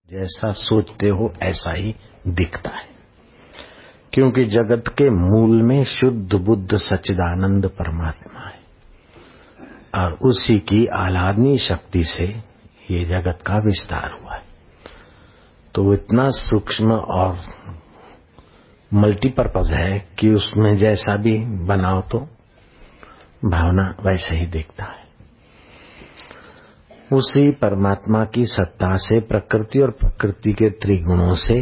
जैसा सोचते हो ऐसा ही दिखता है, क्योंकि जगत के मूल में शुद्ध बुद्ध सच्चिदानंद परमात्मा है और उसी की आह्लादनी शक्ति से ये जगत का विस्तार हुआ है। तो इतना सूक्ष्म और मल्टीपर्पज है कि उसमें जैसा भी बनाओ तो भावना वैसे ही दिखता है। उसी परमात्मा की सत्ता से प्रकृति और प्रकृति के त्रिगुणों से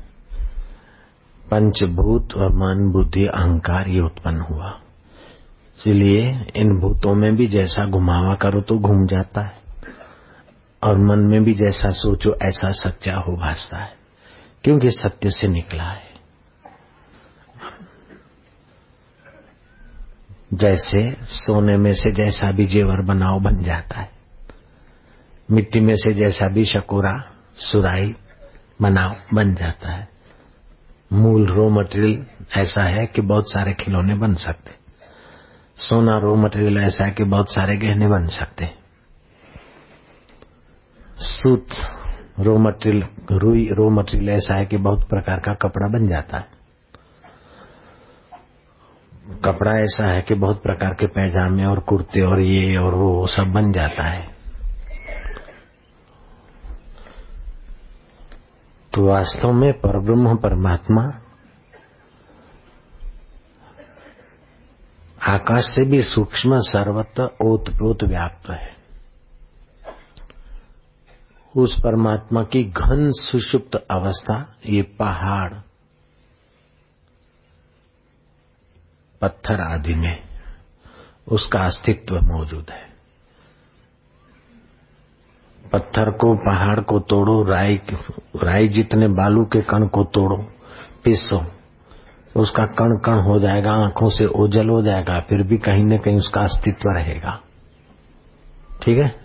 पंचभूत और मन बुद्धि अहंकार ये उत्पन्न हुआ। इसलिए इन भूतों में भी जैसा घुमावा करो तो घूम जाता है और मन में भी जैसा सोचो ऐसा सच्चा हो भासता है, क्योंकि सत्य से निकला है। जैसे सोने में से जैसा भी जेवर बनाओ बन जाता है, मिट्टी में से जैसा भी शकोरा सुराई बनाओ बन जाता है। मूल रॉ मटेरियल ऐसा है कि बहुत सारे खिलौने बन सकते। सोना रॉ मटेरियल ऐसा है कि बहुत सारे गहने बन सकते। सूत रॉ मटेरियल, रुई रॉ मटेरियल ऐसा है कि बहुत प्रकार का कपड़ा बन जाता है। कपड़ा ऐसा है कि बहुत प्रकार के पैजामे और कुर्ते और ये और वो सब बन जाता है। तो वास्तव में परब्रह्म परमात्मा आकाश से भी सूक्ष्म सर्वत्र ओतप्रोत व्याप्त है। उस परमात्मा की घन सुषुप्त अवस्था ये पहाड़ पत्थर आदि में उसका अस्तित्व मौजूद है। पत्थर को पहाड़ को तोड़ो, राई जितने बालू के कण को तोड़ो, पीसो, उसका कण कण हो जाएगा, आंखों से ओझल हो जाएगा, फिर भी कहीं न कहीं उसका अस्तित्व रहेगा। ठीक है।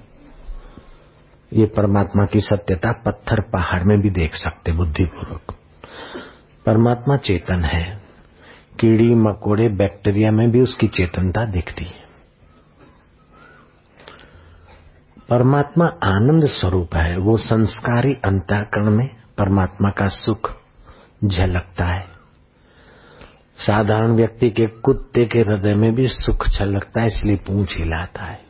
ये परमात्मा की सत्यता पत्थर पहाड़ में भी देख सकते बुद्धिपूर्वक। परमात्मा चेतन है। कीड़ी मकोड़े बैक्टीरिया में भी उसकी चेतनता दिखती है। परमात्मा आनंद स्वरूप है। वो संस्कारी अंतःकरण में परमात्मा का सुख झलकता है। साधारण व्यक्ति के कुत्ते के हृदय में भी सुख छलकता है, इसलिए पूंछ हिलाता है,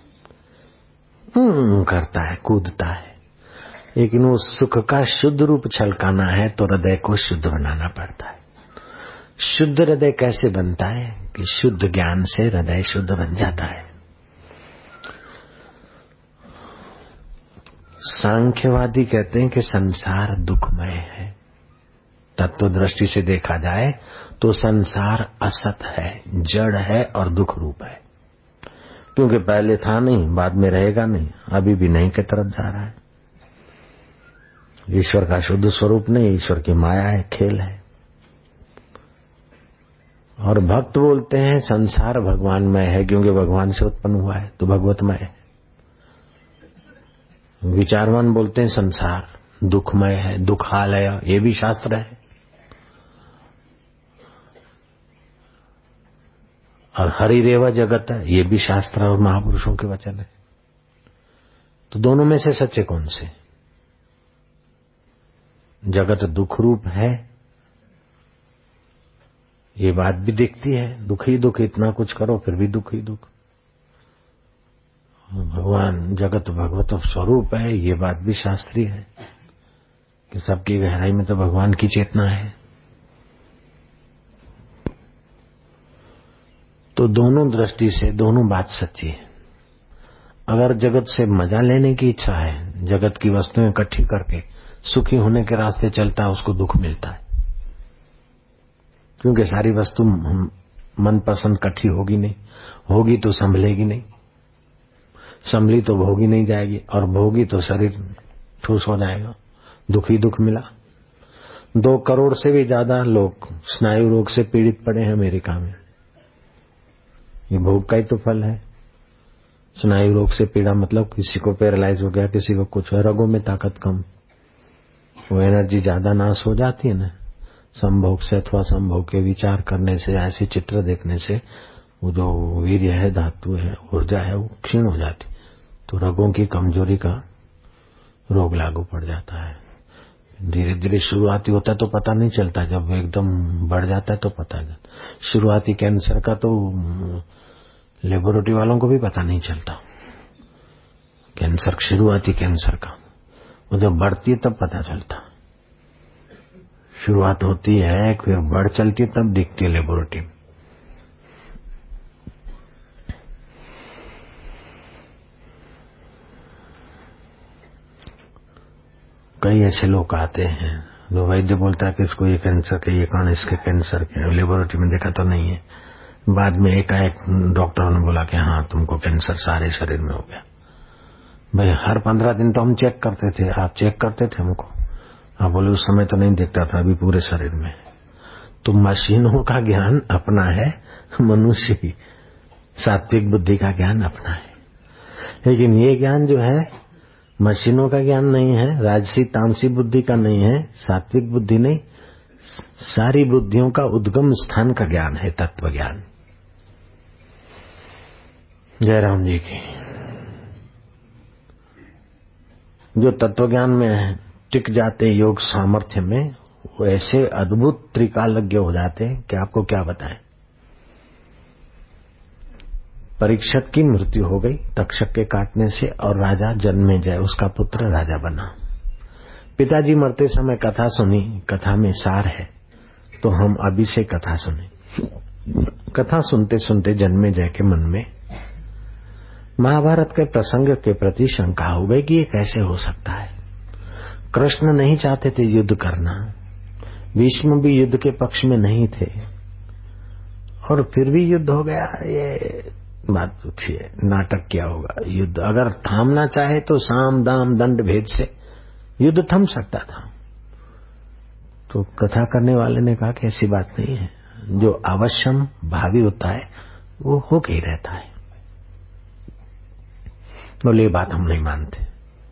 करता है, कूदता है। लेकिन वो सुख का शुद्ध रूप छलकाना है तो हृदय को शुद्ध बनाना पड़ता है। शुद्ध हृदय कैसे बनता है कि शुद्ध ज्ञान से हृदय शुद्ध बन जाता है। सांख्यवादी कहते हैं कि संसार दुखमय है। तत्व दृष्टि से देखा जाए तो संसार असत है, जड़ है और दुख रूप है, क्योंकि पहले था नहीं, बाद में रहेगा नहीं, अभी भी नहीं की तरफ जा रहा है। ईश्वर का शुद्ध स्वरूप नहीं, ईश्वर की माया है, खेल है। और भक्त बोलते हैं संसार भगवानमय है, क्योंकि भगवान से उत्पन्न हुआ है तो भगवतमय है। विचारवान बोलते हैं संसार दुखमय है, दुखालय, ये भी शास्त्र है। और हरिरेवा जगत है, ये भी शास्त्र और महापुरुषों के वचन है। तो दोनों में से सच्चे कौन से? जगत दुख रूप है, ये बात भी दिखती है। दुख ही दुख, इतना कुछ करो फिर भी दुख ही दुख। भगवान जगत भगवत स्वरूप है, ये बात भी शास्त्रीय है कि सबकी गहराई में तो भगवान की चेतना है। तो दोनों दृष्टि से दोनों बात सच्ची है। अगर जगत से मजा लेने की इच्छा है, जगत की वस्तुएं इकट्ठी करके सुखी होने के रास्ते चलता है, उसको दुख मिलता है, क्योंकि सारी वस्तु मनपसंद इकट्ठी होगी नहीं, होगी तो संभलेगी नहीं, संभली तो भोगी नहीं जाएगी, और भोगी तो शरीर ठूस हो जाएगा। दुख ही दुख मिला। 2 करोड़ से भी ज्यादा लोग स्नायु रोग से पीड़ित पड़े हैं अमेरिका में। ये भोग का ही तो फल है। स्नायु रोग से पीड़ा मतलब किसी को पैरालाइज हो गया, किसी को कुछ, रगों में ताकत कम, वो एनर्जी ज्यादा नाश हो जाती है ना। संभोग से अथवा संभोग के विचार करने से, ऐसे चित्र देखने से वो जो वीर्य है, धातु है, ऊर्जा है, वो क्षीण हो जाती, तो रगों की कमजोरी का रोग लागू पड़ जाता है। धीरे धीरे शुरुआती होता है तो पता नहीं चलता, जब एकदम बढ़ जाता है तो पता चलता। शुरुआती कैंसर का तो लेबोरेटरी वालों को भी पता नहीं चलता, कैंसर शुरुआती कैंसर का, वो जब बढ़ती है तब पता चलता। शुरुआत होती है फिर बढ़ चलती है तब दिखती है लेबोरेटरी में। कई ऐसे लोग आते हैं जो वैद्य बोलता है कि इसको ये कैंसर के ये कारण इसके कैंसर के, लेबोरेटरी में देखा तो नहीं है, बाद में एकाएक डॉक्टरों ने बोला कि हाँ तुमको कैंसर सारे शरीर में हो गया। भाई हर 15 दिन तो हम चेक करते थे, आप चेक करते थे हमको? आप बोले उस समय तो नहीं दिखता था, अभी पूरे शरीर में। तो मशीनों का ज्ञान अपना है, मनुष्य की सात्विक बुद्धि का ज्ञान अपना है। लेकिन ये ज्ञान जो है मशीनों का ज्ञान नहीं है, राजसी तामसी बुद्धि का नहीं है, सात्विक बुद्धि नहीं, सारी बुद्धियों का उद्गम स्थान का ज्ञान है, तत्व ज्ञान। जयराम जी की जो तत्व ज्ञान में टिक जाते योग सामर्थ्य में, वो ऐसे अद्भुत त्रिकालज्ञ हो जाते हैं कि आपको क्या बताएं। परीक्षित की मृत्यु हो गई तक्षक के काटने से, और राजा जन्मेजय उसका पुत्र राजा बना। पिताजी मरते समय कथा सुनी, कथा में सार है, तो हम अभी से कथा सुने। कथा सुनते सुनते जन्मेजय के मन में महाभारत के प्रसंग के प्रति शंका हो गई कि ये कैसे हो सकता है। कृष्ण नहीं चाहते थे युद्ध करना, भीष्म भी युद्ध के पक्ष में नहीं थे, और फिर भी युद्ध हो गया। ये बात पूछिए, नाटक क्या होगा? युद्ध अगर थामना चाहे तो साम दाम दंड भेद से युद्ध थम सकता था। तो कथा करने वाले ने कहा कि ऐसी बात नहीं है, जो अवश्यम भावी होता है वो हो के ही रहता है। बोले ये बात हम नहीं मानते।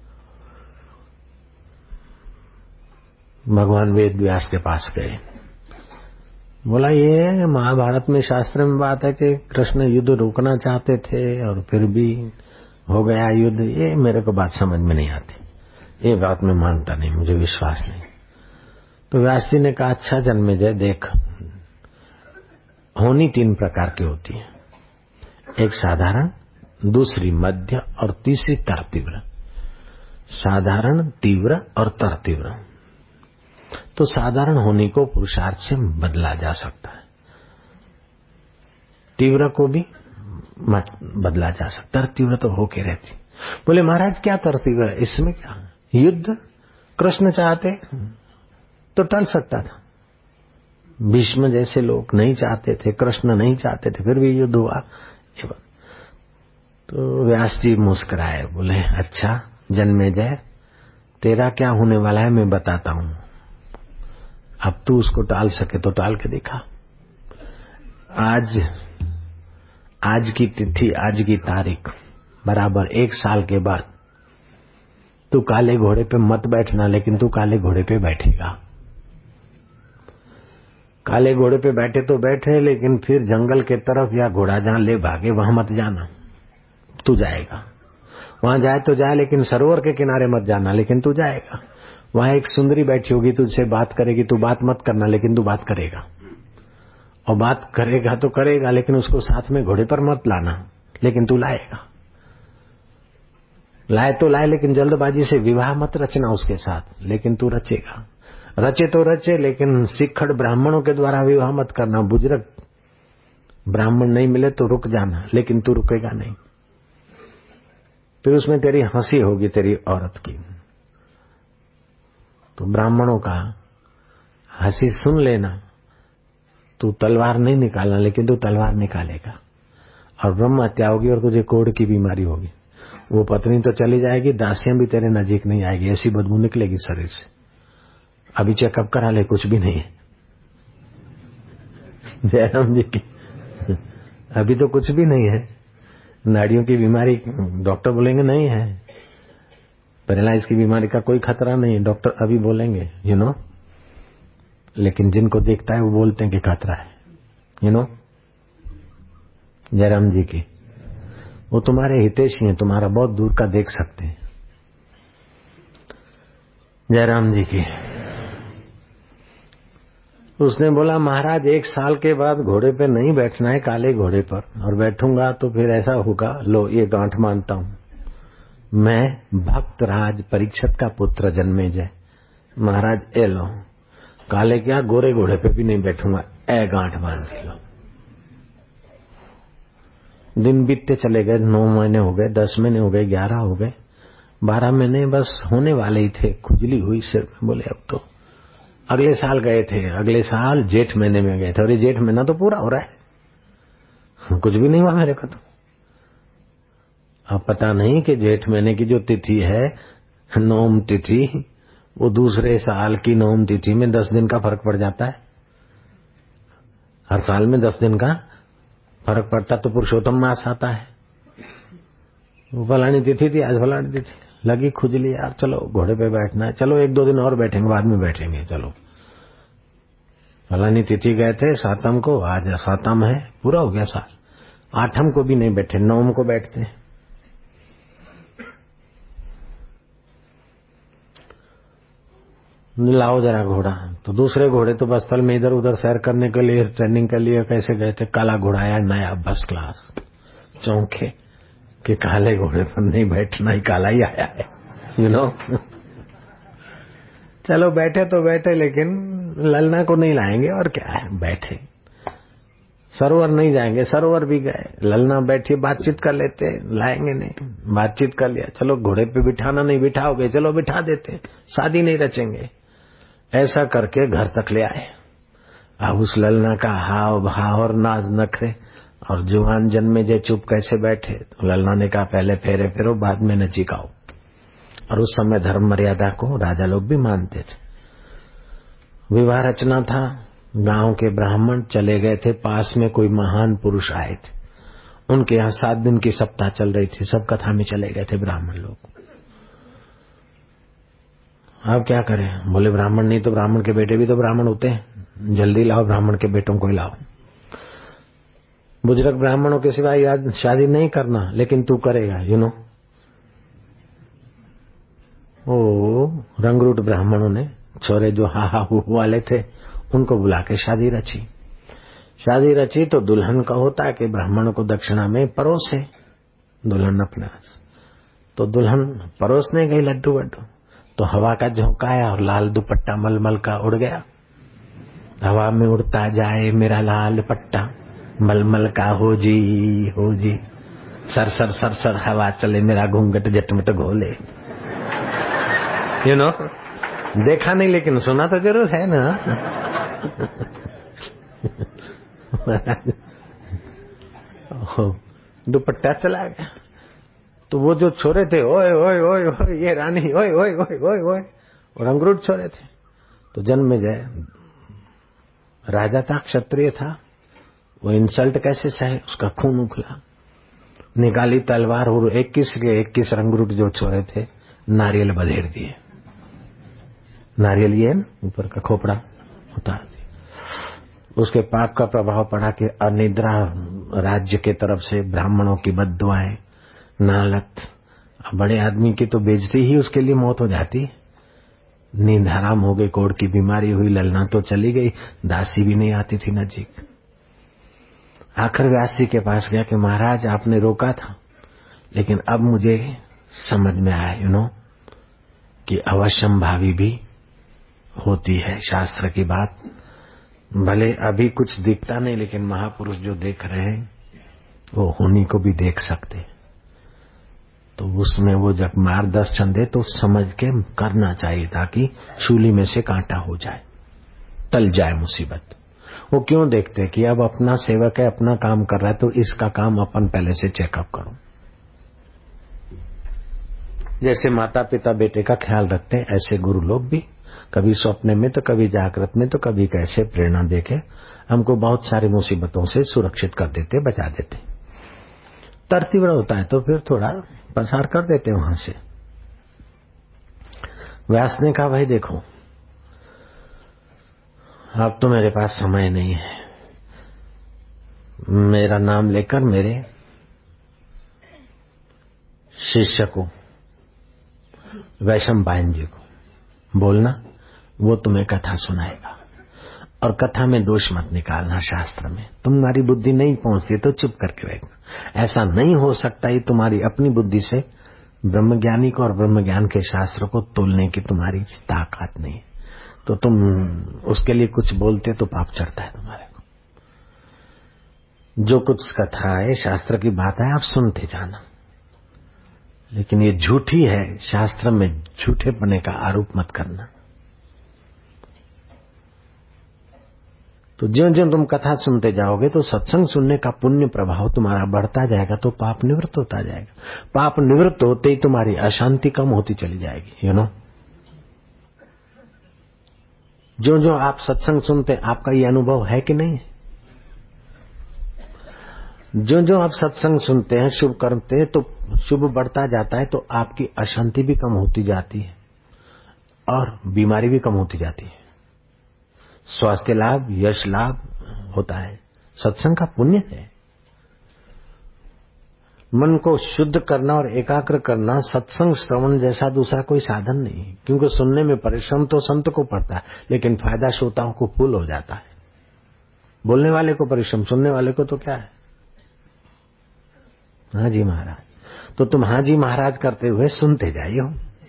भगवान वेद व्यास के पास गए, बोला ये महाभारत में शास्त्र में बात है कि कृष्ण युद्ध रोकना चाहते थे और फिर भी हो गया युद्ध, ये मेरे को बात समझ में नहीं आती, ये बात मैं मानता नहीं, मुझे विश्वास नहीं। तो व्यास जी ने कहा अच्छा जन्मेजय देख, होनी 3 प्रकार की होती है, एक साधारण, दूसरी मध्य और तीसरी तर तीव्र। साधारण, तीव्र और तर तीव्र। तो साधारण होने को पुरुषार्थ से बदला जा सकता है, तीव्र को भी बदला जा सकता है, तीव्र तो होके रहती। बोले महाराज क्या तर तीव्र है, इसमें क्या? युद्ध कृष्ण चाहते तो टल सकता था, भीष्म जैसे लोग नहीं चाहते थे, कृष्ण नहीं चाहते थे, फिर भी युद्ध हुआ। तो व्यास जी मुस्कुराए, बोले अच्छा जन्मेजय तेरा क्या होने वाला है मैं बताता हूं, अब तू उसको टाल सके तो टाल के दिखा। आज की तिथि, आज की तारीख बराबर 1 साल के बाद तू काले घोड़े पे मत बैठना, लेकिन तू काले घोड़े पे बैठेगा। काले घोड़े पे बैठे तो बैठे, लेकिन फिर जंगल के तरफ या घोड़ा जहां ले भागे वहां मत जाना, तू जाएगा। वहां जाए तो जाए, लेकिन सरोवर के किनारे मत जाना, लेकिन तू जाएगा। वहां एक सुंदरी बैठी होगी, तुझसे बात करेगी, तू बात मत करना, लेकिन तू बात करेगा। और बात करेगा तो करेगा, लेकिन उसको साथ में घोड़े पर मत लाना, लेकिन तू लाएगा। लाए तो लाए, लेकिन जल्दबाजी से विवाह मत रचना उसके साथ, लेकिन तू रचेगा। रचे तो रचे, लेकिन सिक्खड़ ब्राह्मणों के द्वारा विवाह मत करना। बुजुर्ग ब्राह्मण नहीं मिले तो रुक जाना, लेकिन तू रुकेगा नहीं। फिर उसमें तेरी हंसी होगी तेरी औरत की। तो ब्राह्मणों का हंसी सुन लेना, तू तलवार नहीं निकालना, लेकिन तू तलवार निकालेगा। और ब्रह्म हत्या होगी और तुझे कोढ़ की बीमारी होगी। वो पत्नी तो चली जाएगी, दासियां भी तेरे नजीक नहीं आएगी, ऐसी बदबू निकलेगी शरीर से। अभी चेकअप करा ले, कुछ भी नहीं है। जयराम जी की अभी तो कुछ भी नहीं है। नाड़ियों की बीमारी डॉक्टर बोलेंगे नहीं है, पैरालाइज की बीमारी का कोई खतरा नहीं है, डॉक्टर अभी बोलेंगे लेकिन जिनको देखता है वो बोलते हैं कि खतरा है। जयराम जी की वो तुम्हारे हितैषी हैं, तुम्हारा बहुत दूर का देख सकते हैं। जयराम जी की उसने बोला महाराज 1 साल के बाद घोड़े पे नहीं बैठना है, काले घोड़े पर, और बैठूंगा तो फिर ऐसा होगा, लो ये गांठ मानता हूं, मैं भक्त राज परीक्षित का पुत्र जन्मे जय। महाराज ए लो, काले क्या गोरे घोड़े पे भी नहीं बैठूंगा, ए गांठ बांध लो। दिन बीतते चले गए, 9 महीने हो गए, 10 महीने हो गए, 11 हो गए, 12 महीने बस होने वाले ही थे। खुजली हुई सिर में, बोले अब तो। अगले साल गए थे, अगले साल जेठ महीने में गए थे, और ये जेठ महीना तो पूरा हो रहा है, कुछ भी नहीं हुआ मेरे को तो। अब पता नहीं कि जेठ महीने की जो तिथि है नौम तिथि, वो दूसरे साल की नौम तिथि में 10 दिन का फर्क पड़ जाता है। हर साल में 10 दिन का फर्क पड़ता तो पुरुषोत्तम मास आता है। वो फलानी तिथि थी, आज फलानी तिथि, लगी खुजली, यार चलो घोड़े पे बैठना है, चलो 1-2 दिन और बैठेंगे, बाद में बैठेंगे, चलो। फलानी तिथि गए थे 7म को, आज 7म है, पूरा हो गया साल। 8म को भी नहीं बैठे, 9म को बैठते हैं। लाओ जरा घोड़ा, तो दूसरे घोड़े तो बस स्थल में इधर उधर सैर करने के लिए, ट्रेनिंग के लिए कैसे गए थे। काला घोड़ा आया नया, फर्स्ट क्लास, चौंके कि काले घोड़े पर नहीं बैठना, ही काला ही आया है, यू नो। चलो बैठे तो बैठे, लेकिन ललना को नहीं लाएंगे, और क्या है, बैठे। सरोवर नहीं जाएंगे, सरोवर भी गए, ललना बैठी बातचीत कर लेते, लाएंगे नहीं, बातचीत कर लिया, चलो घोड़े पे बिठाना नहीं, बिठाओगे, चलो बिठा देते, शादी नहीं रचेंगे, ऐसा करके घर तक ले आए। अब उस ललना का हाव भाव और नाज नखरे, और जुआन जन्मे जे चुप कैसे बैठे। तो ललना ने कहा पहले फेरे फेरो, बाद में नचिकाओ। और उस समय धर्म मर्यादा को राजा लोग भी मानते थे। विवाह रचना था, गांव के ब्राह्मण चले गए थे, पास में कोई महान पुरुष आए थे, उनके यहाँ 7 दिन की सप्ताह चल रही थी, सब कथा में चले गए थे ब्राह्मण लोग। अब क्या करें, बोले ब्राह्मण नहीं तो ब्राह्मण के बेटे भी तो ब्राह्मण होते हैं, जल्दी लाओ ब्राह्मण के बेटों को लाओ। बुजुर्ग ब्राह्मणों के सिवाय याद शादी नहीं करना, लेकिन तू करेगा, यू नो। ओ रंगरूट ब्राह्मणों ने, छोरे जो हा हा हु वाले थे, उनको बुला के शादी रची। शादी रची तो दुल्हन का होता है कि ब्राह्मणों को दक्षिणा में परोसे दुल्हन अपना। तो दुल्हन परोसने गई लड्डू वड्डू, तो हवा का झोंका आया और लाल दुपट्टा मलमल का उड़ गया। हवा में उड़ता जाए मेरा लाल दुपट्टा, मलमल का हो जी, सर सर सर सर हवा चले, मेरा घूंघट झटमट घोले। यू नो, देखा नहीं लेकिन सुना तो जरूर है ना। दुपट्टा चला गया, तो वो जो छोरे थे, ओए ओए ओए ओए ये रानी, ओए ओए ओए ओए ओए, और अंगरूट छोरे थे। तो जन्म जय राजा था, क्षत्रिय था, वो इंसल्ट कैसे सहे, उसका खून उखला, निकाली तलवार, और 21 के 21 रंगरूट जो छोरे थे नारियल बधेड़ दिए। नारियल ये ऊपर का खोपड़ा उतार दिया। उसके पाप का प्रभाव पड़ा कि अनिद्रा राज्य के तरफ से ब्राह्मणों की बद्दुआएं, नालत, बड़े आदमी की तो बेइज्जती ही उसके लिए मौत हो जाती। नींद हराम हो गई, कोढ़ की बीमारी हुई, ललना तो चली गई, दासी भी नहीं आती थी नजीक। आखिर व्यास जी के पास गया कि महाराज आपने रोका था, लेकिन अब मुझे समझ में आया, यू नो, कि अवश्यंभावी भी होती है शास्त्र की बात। भले अभी कुछ दिखता नहीं, लेकिन महापुरुष जो देख रहे हैं वो होनी को भी देख सकते। तो उसमें वो जब मार्गदर्शन दे तो समझ के करना चाहिए, ताकि शूली में से कांटा हो जाए, टल जाए मुसीबत। वो क्यों देखते कि अब अपना सेवक है, अपना काम कर रहा है, तो इसका काम अपन पहले से चेकअप करो। जैसे माता पिता बेटे का ख्याल रखते हैं, ऐसे गुरु लोग भी कभी स्वप्न में तो कभी जागृत में तो कभी कैसे प्रेरणा देके हमको बहुत सारी मुसीबतों से सुरक्षित कर देते, बचा देते। तरतीव्र होता है तो फिर थोड़ा प्रसार कर देते वहां से। व्यास ने कहा भाई देखो, अब तो मेरे पास समय नहीं है, मेरा नाम लेकर मेरे शिष्य को, वैशंपायन जी को बोलना, वो तुम्हें कथा सुनाएगा। और कथा में दोष मत निकालना। शास्त्र में तुम्हारी बुद्धि नहीं पहुंचती तो चुप करके बैठना। ऐसा नहीं हो सकता, ये तुम्हारी अपनी बुद्धि से ब्रह्मज्ञानी को और ब्रह्मज्ञान के शास्त्र को तोलने की तुम्हारी ताकत नहीं है, तो तुम उसके लिए कुछ बोलते तो पाप चढ़ता है तुम्हारे को। जो कुछ कथा है, शास्त्र की बात है, आप सुनते जाना, लेकिन ये झूठी है। शास्त्र में झूठेपने का आरोप मत करना। तो ज्यों ज्यों तुम कथा सुनते जाओगे तो सत्संग सुनने का पुण्य प्रभाव तुम्हारा बढ़ता जाएगा, तो पाप निवृत्त होता जाएगा। पाप निवृत्त होते ही तुम्हारी अशांति कम होती चली जाएगी। यू नो, जो जो आप सत्संग सुनते, आपका ये अनुभव है कि नहीं? जो जो आप सत्संग सुनते हैं, शुभ करते हैं, तो शुभ बढ़ता जाता है, तो आपकी अशांति भी कम होती जाती है और बीमारी भी कम होती जाती है। स्वास्थ्य लाभ, यश लाभ होता है। सत्संग का पुण्य है। मन को शुद्ध करना और एकाग्र करना सत्संग श्रवण जैसा दूसरा कोई साधन नहीं, क्योंकि सुनने में परिश्रम तो संत को पड़ता है, लेकिन फायदा श्रोताओं को फूल हो जाता है। बोलने वाले को परिश्रम, सुनने वाले को तो क्या है? हाँ जी महाराज। तो तुम हाँ जी महाराज करते हुए सुनते जाइए,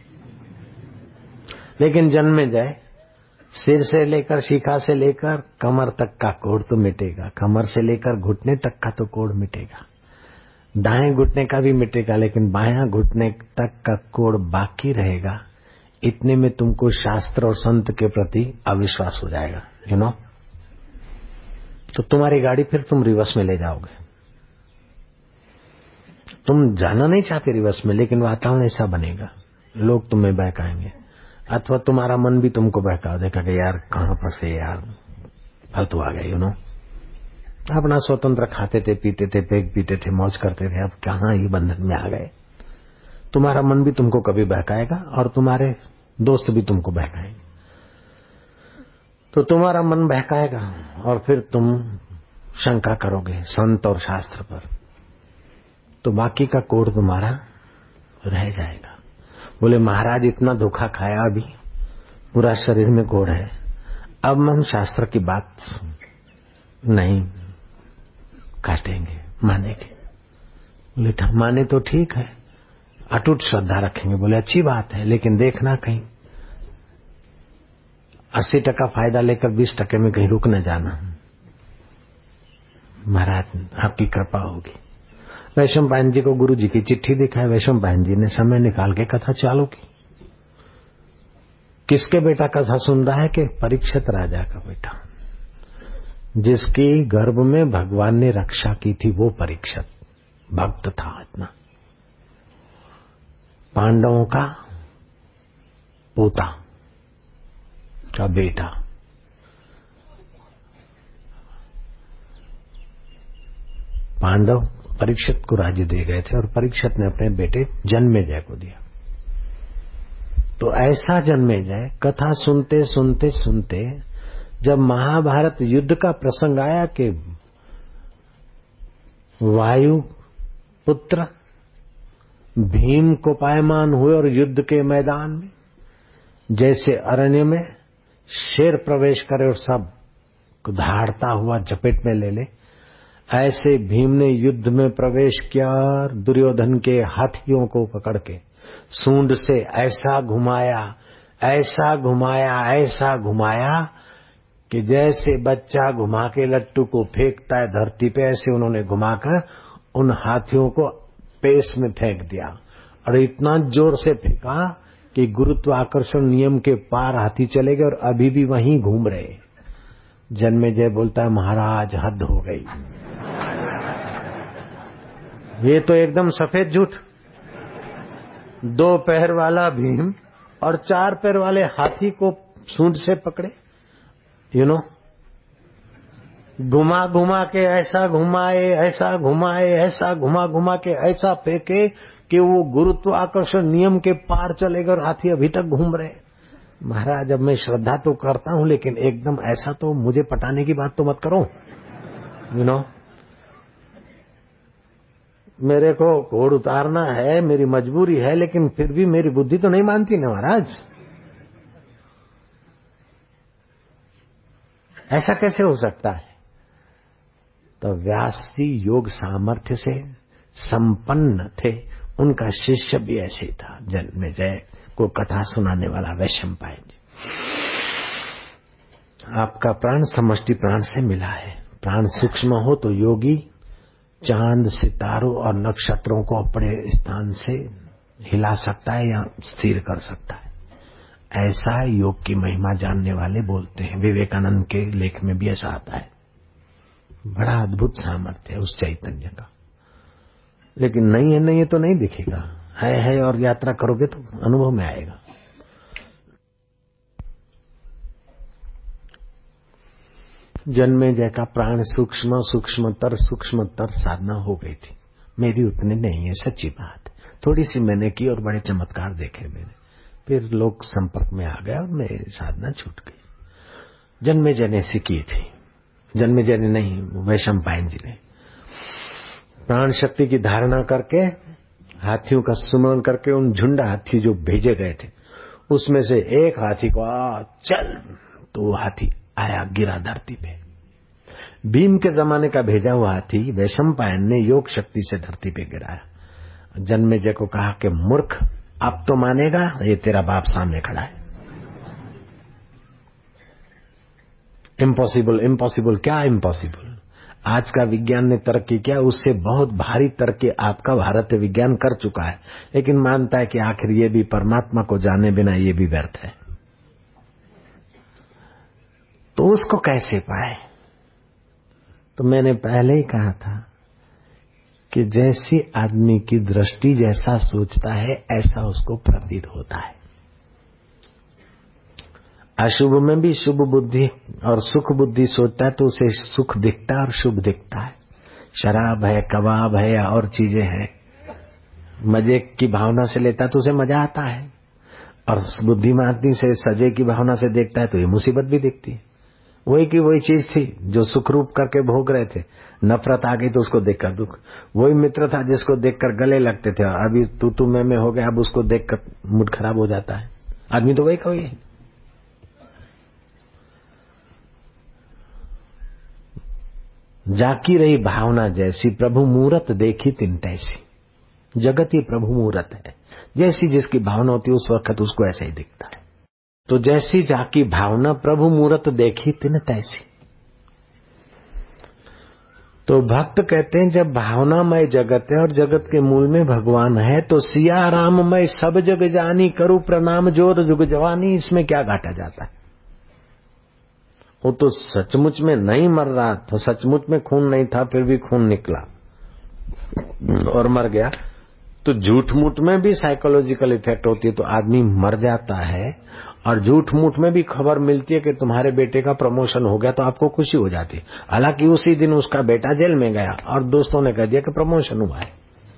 लेकिन जन्मे जाए सिर से लेकर, शिखा से लेकर कमर तक का कोढ़ तो मिटेगा, कमर से लेकर घुटने तक का तो कोढ़ मिटेगा, दाएं घुटने का भी मिटेगा, लेकिन बायां घुटने तक का कोढ़ बाकी रहेगा। इतने में तुमको शास्त्र और संत के प्रति अविश्वास हो जाएगा। यू नो, तो तुम्हारी गाड़ी फिर तुम रिवर्स में ले जाओगे। तुम जाना नहीं चाहते रिवर्स में, लेकिन वातावरण ऐसा बनेगा, लोग तुम्हें बहकाएंगे, अथवा तुम्हारा मन भी तुमको बहका देगा कि यार कहां फंसे, यार फालतू आ गए। यू नो, अपना स्वतंत्र खाते थे, पीते थे, पेग पीते थे, मौज करते थे, अब कहां ये बंधन में आ गए। तुम्हारा मन भी तुमको कभी बहकाएगा और तुम्हारे दोस्त भी तुमको बहकाएंगे। तो तुम्हारा मन बहकाएगा और फिर तुम शंका करोगे संत और शास्त्र पर, तो बाकी का कोढ़ तुम्हारा रह जाएगा। बोले महाराज इतना धोखा खाया, अभी पूरा शरीर में कोढ़ है, अब हम शास्त्र की बात नहीं काटेंगे, मानेंगे। बोले माने तो ठीक है, अटूट श्रद्धा रखेंगे। बोले अच्छी बात है, लेकिन देखना कहीं 80% फायदा लेकर 20% में कहीं रुक न जाना। महाराज आपकी कृपा होगी। वैशम पायन जी को गुरु जी की चिट्ठी दिखाई, वैशम पायन जी ने समय निकाल के कथा चालू की। किसके बेटा कथा सुन रहा है? कि परीक्षित राजा का बेटा, जिसकी गर्भ में भगवान ने रक्षा की थी, वो परीक्षित भक्त था इतना। पांडवों का पोता का बेटा, पांडव परीक्षित को राज्य दे गए थे और परीक्षित ने अपने बेटे जन्मेजय को दिया। तो ऐसा जन्मेजय कथा सुनते सुनते सुनते जब महाभारत युद्ध का प्रसंग आया कि वायु पुत्र भीम को पायमान हुए और युद्ध के मैदान में जैसे अरण्य में शेर प्रवेश करे और सब धाड़ता हुआ चपेट में ले ले, ऐसे भीम ने युद्ध में प्रवेश किया और दुर्योधन के हाथियों को पकड़ के सूंड से ऐसा घुमाया, ऐसा घुमाया, ऐसा घुमाया कि जैसे बच्चा घुमा के लट्टू को फेंकता है धरती पे, ऐसे उन्होंने घुमाकर उन हाथियों को पेश में फेंक दिया। और इतना जोर से फेंका कि गुरुत्वाकर्षण नियम के पार हाथी चले गए और अभी भी वहीं घूम रहे। जन्मेजय बोलता है महाराज हद हो गई, ये तो एकदम सफेद झूठ। 2 पैर वाला भीम और 4 पैर वाले हाथी को सूंड से पकड़े। यू नो, घुमा घुमा के ऐसा घुमाए, ऐसा घुमाए, ऐसा घुमा घुमा के ऐसा फेंके कि वो गुरुत्वाकर्षण नियम के पार चले गए और हाथी अभी तक घूम रहे। महाराज अब मैं श्रद्धा तो करता हूं, लेकिन एकदम ऐसा तो मुझे पटाने की बात तो मत करो। यू नो, मेरे को घोड़ उतारना है, मेरी मजबूरी है, लेकिन फिर भी मेरी बुद्धि तो नहीं मानती ना महाराज। ऐसा कैसे हो सकता है? तो व्यास जी योग सामर्थ्य से संपन्न थे, उनका शिष्य भी ऐसे था, जन्मेजय को कथा सुनाने वाला वैशंपायन जी। आपका प्राण समष्टि प्राण से मिला है। प्राण सूक्ष्म हो तो योगी चांद सितारों और नक्षत्रों को अपने स्थान से हिला सकता है या स्थिर कर सकता है। ऐसा योग की महिमा जानने वाले बोलते हैं। विवेकानंद के लेख में भी ऐसा आता है। बड़ा अद्भुत सामर्थ्य है उस चैतन्य का। लेकिन नहीं है, नहीं है तो नहीं दिखेगा, है और यात्रा करोगे तो अनुभव में आएगा। जन्मेजय का प्राण सूक्ष्मतर साधना हो गई थी। मेरी उतनी नहीं है, सच्ची बात। थोड़ी सी मैंने की और बड़े चमत्कार देखे मैंने, फिर लोग संपर्क में आ गया और मेरी साधना छूट गई। जन्मेजय ने सीखी थी, जन्मेजय ने नहीं, वैशंपायन जी ने प्राण शक्ति की धारणा करके हाथियों का सुमरण करके उन झुंड हाथी जो भेजे गए थे उसमें से एक हाथी को चल, तो वो हाथी आया, गिरा धरती पे। भीम के जमाने का भेजा हुआ हाथी वैशंपायन ने योग शक्ति से धरती पे गिराया। जन्मेजय को कहा कि मूर्ख, अब तो मानेगा, ये तेरा बाप सामने खड़ा है। इम्पॉसिबल, इम्पॉसिबल, क्या इम्पॉसिबल? आज का विज्ञान ने तरक्की किया, उससे बहुत भारी तरक्की आपका भारतीय विज्ञान कर चुका है, लेकिन मानता है कि आखिर ये भी परमात्मा को जाने बिना ये भी व्यर्थ है। तो उसको कैसे पाए? तो मैंने पहले ही कहा था कि जैसी आदमी की दृष्टि जैसा सोचता है ऐसा उसको प्रतीत होता है। अशुभ में भी शुभ बुद्धि और सुख बुद्धि सोचता है तो उसे सुख दिखता है और शुभ दिखता है। शराब है, कबाब है या और चीजें हैं, मजे की भावना से लेता है तो उसे मजा आता है, और बुद्धिमानी से सजे की भावना से देखता है तो ये मुसीबत भी दिखती है। वही की वही चीज थी जो सुखरूप करके भोग रहे थे, नफरत आ गई तो उसको देखकर दुख। वही मित्र था जिसको देखकर गले लगते थे, और अभी तू मैं हो गया, अब उसको देखकर मूड खराब हो जाता है। आदमी तो वही का वही है। जाकी रही भावना जैसी, प्रभु मूरत देखी तिन तैसी। जगत ही प्रभु मूरत है, जैसी जिसकी भावना होती है उस वक्त उसको ऐसे ही दिखता है। तो जैसी जाकी भावना, प्रभु मूरत देखी तिन तैसी। तो भक्त कहते हैं जब भावनामय जगत है और जगत के मूल में भगवान है तो सिया राममय सब जग जानी, करूं प्रणाम जोर जुग जवानी, इसमें क्या घाटा जाता है? वो तो सचमुच में नहीं मर रहा था, सचमुच में खून नहीं था, फिर भी खून निकला और मर गया। तो झूठ मूठ में भी साइकोलॉजिकल इफेक्ट होती है, तो आदमी मर जाता है। और झूठ मूठ में भी खबर मिलती है कि तुम्हारे बेटे का प्रमोशन हो गया, तो आपको खुशी हो जाती है। हालांकि उसी दिन उसका बेटा जेल में गया और दोस्तों ने कह दिया कि प्रमोशन हुआ है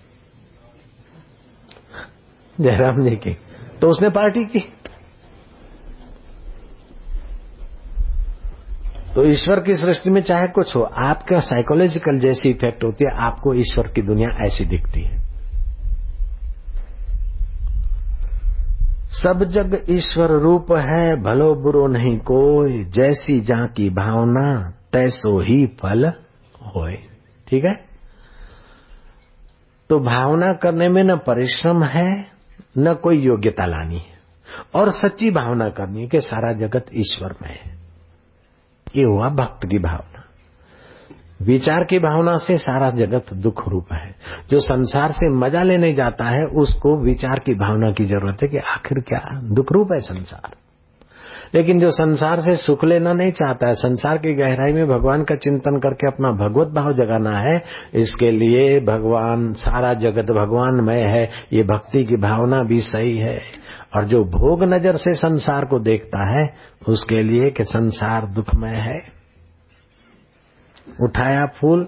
जयराम जी की, तो उसने पार्टी की। तो ईश्वर की सृष्टि में चाहे कुछ हो, आपका साइकोलॉजिकल जैसी इफेक्ट होती है, आपको ईश्वर की दुनिया ऐसी दिखती है। सब जग ईश्वर रूप है, भलो बुरो नहीं कोई, जैसी जहां की भावना तैसो ही फल होए। ठीक है? तो भावना करने में न परिश्रम है न कोई योग्यता लानी है, और सच्ची भावना करनी है कि सारा जगत ईश्वर में है। ये हुआ भक्त की भावना। विचार की भावना से सारा जगत दुख रूप है। जो संसार से मजा लेने जाता है उसको विचार की भावना की जरूरत है कि आखिर क्या दुख रूप है संसार। लेकिन जो संसार से सुख लेना नहीं चाहता है, संसार की गहराई में भगवान का चिंतन करके अपना भगवत भाव जगाना है, इसके लिए भगवान, सारा जगत भगवानमय है, ये भक्ति की भावना भी सही है। और जो भोग नजर से संसार को देखता है उसके लिए कि संसार दुखमय है, उठाया फूल,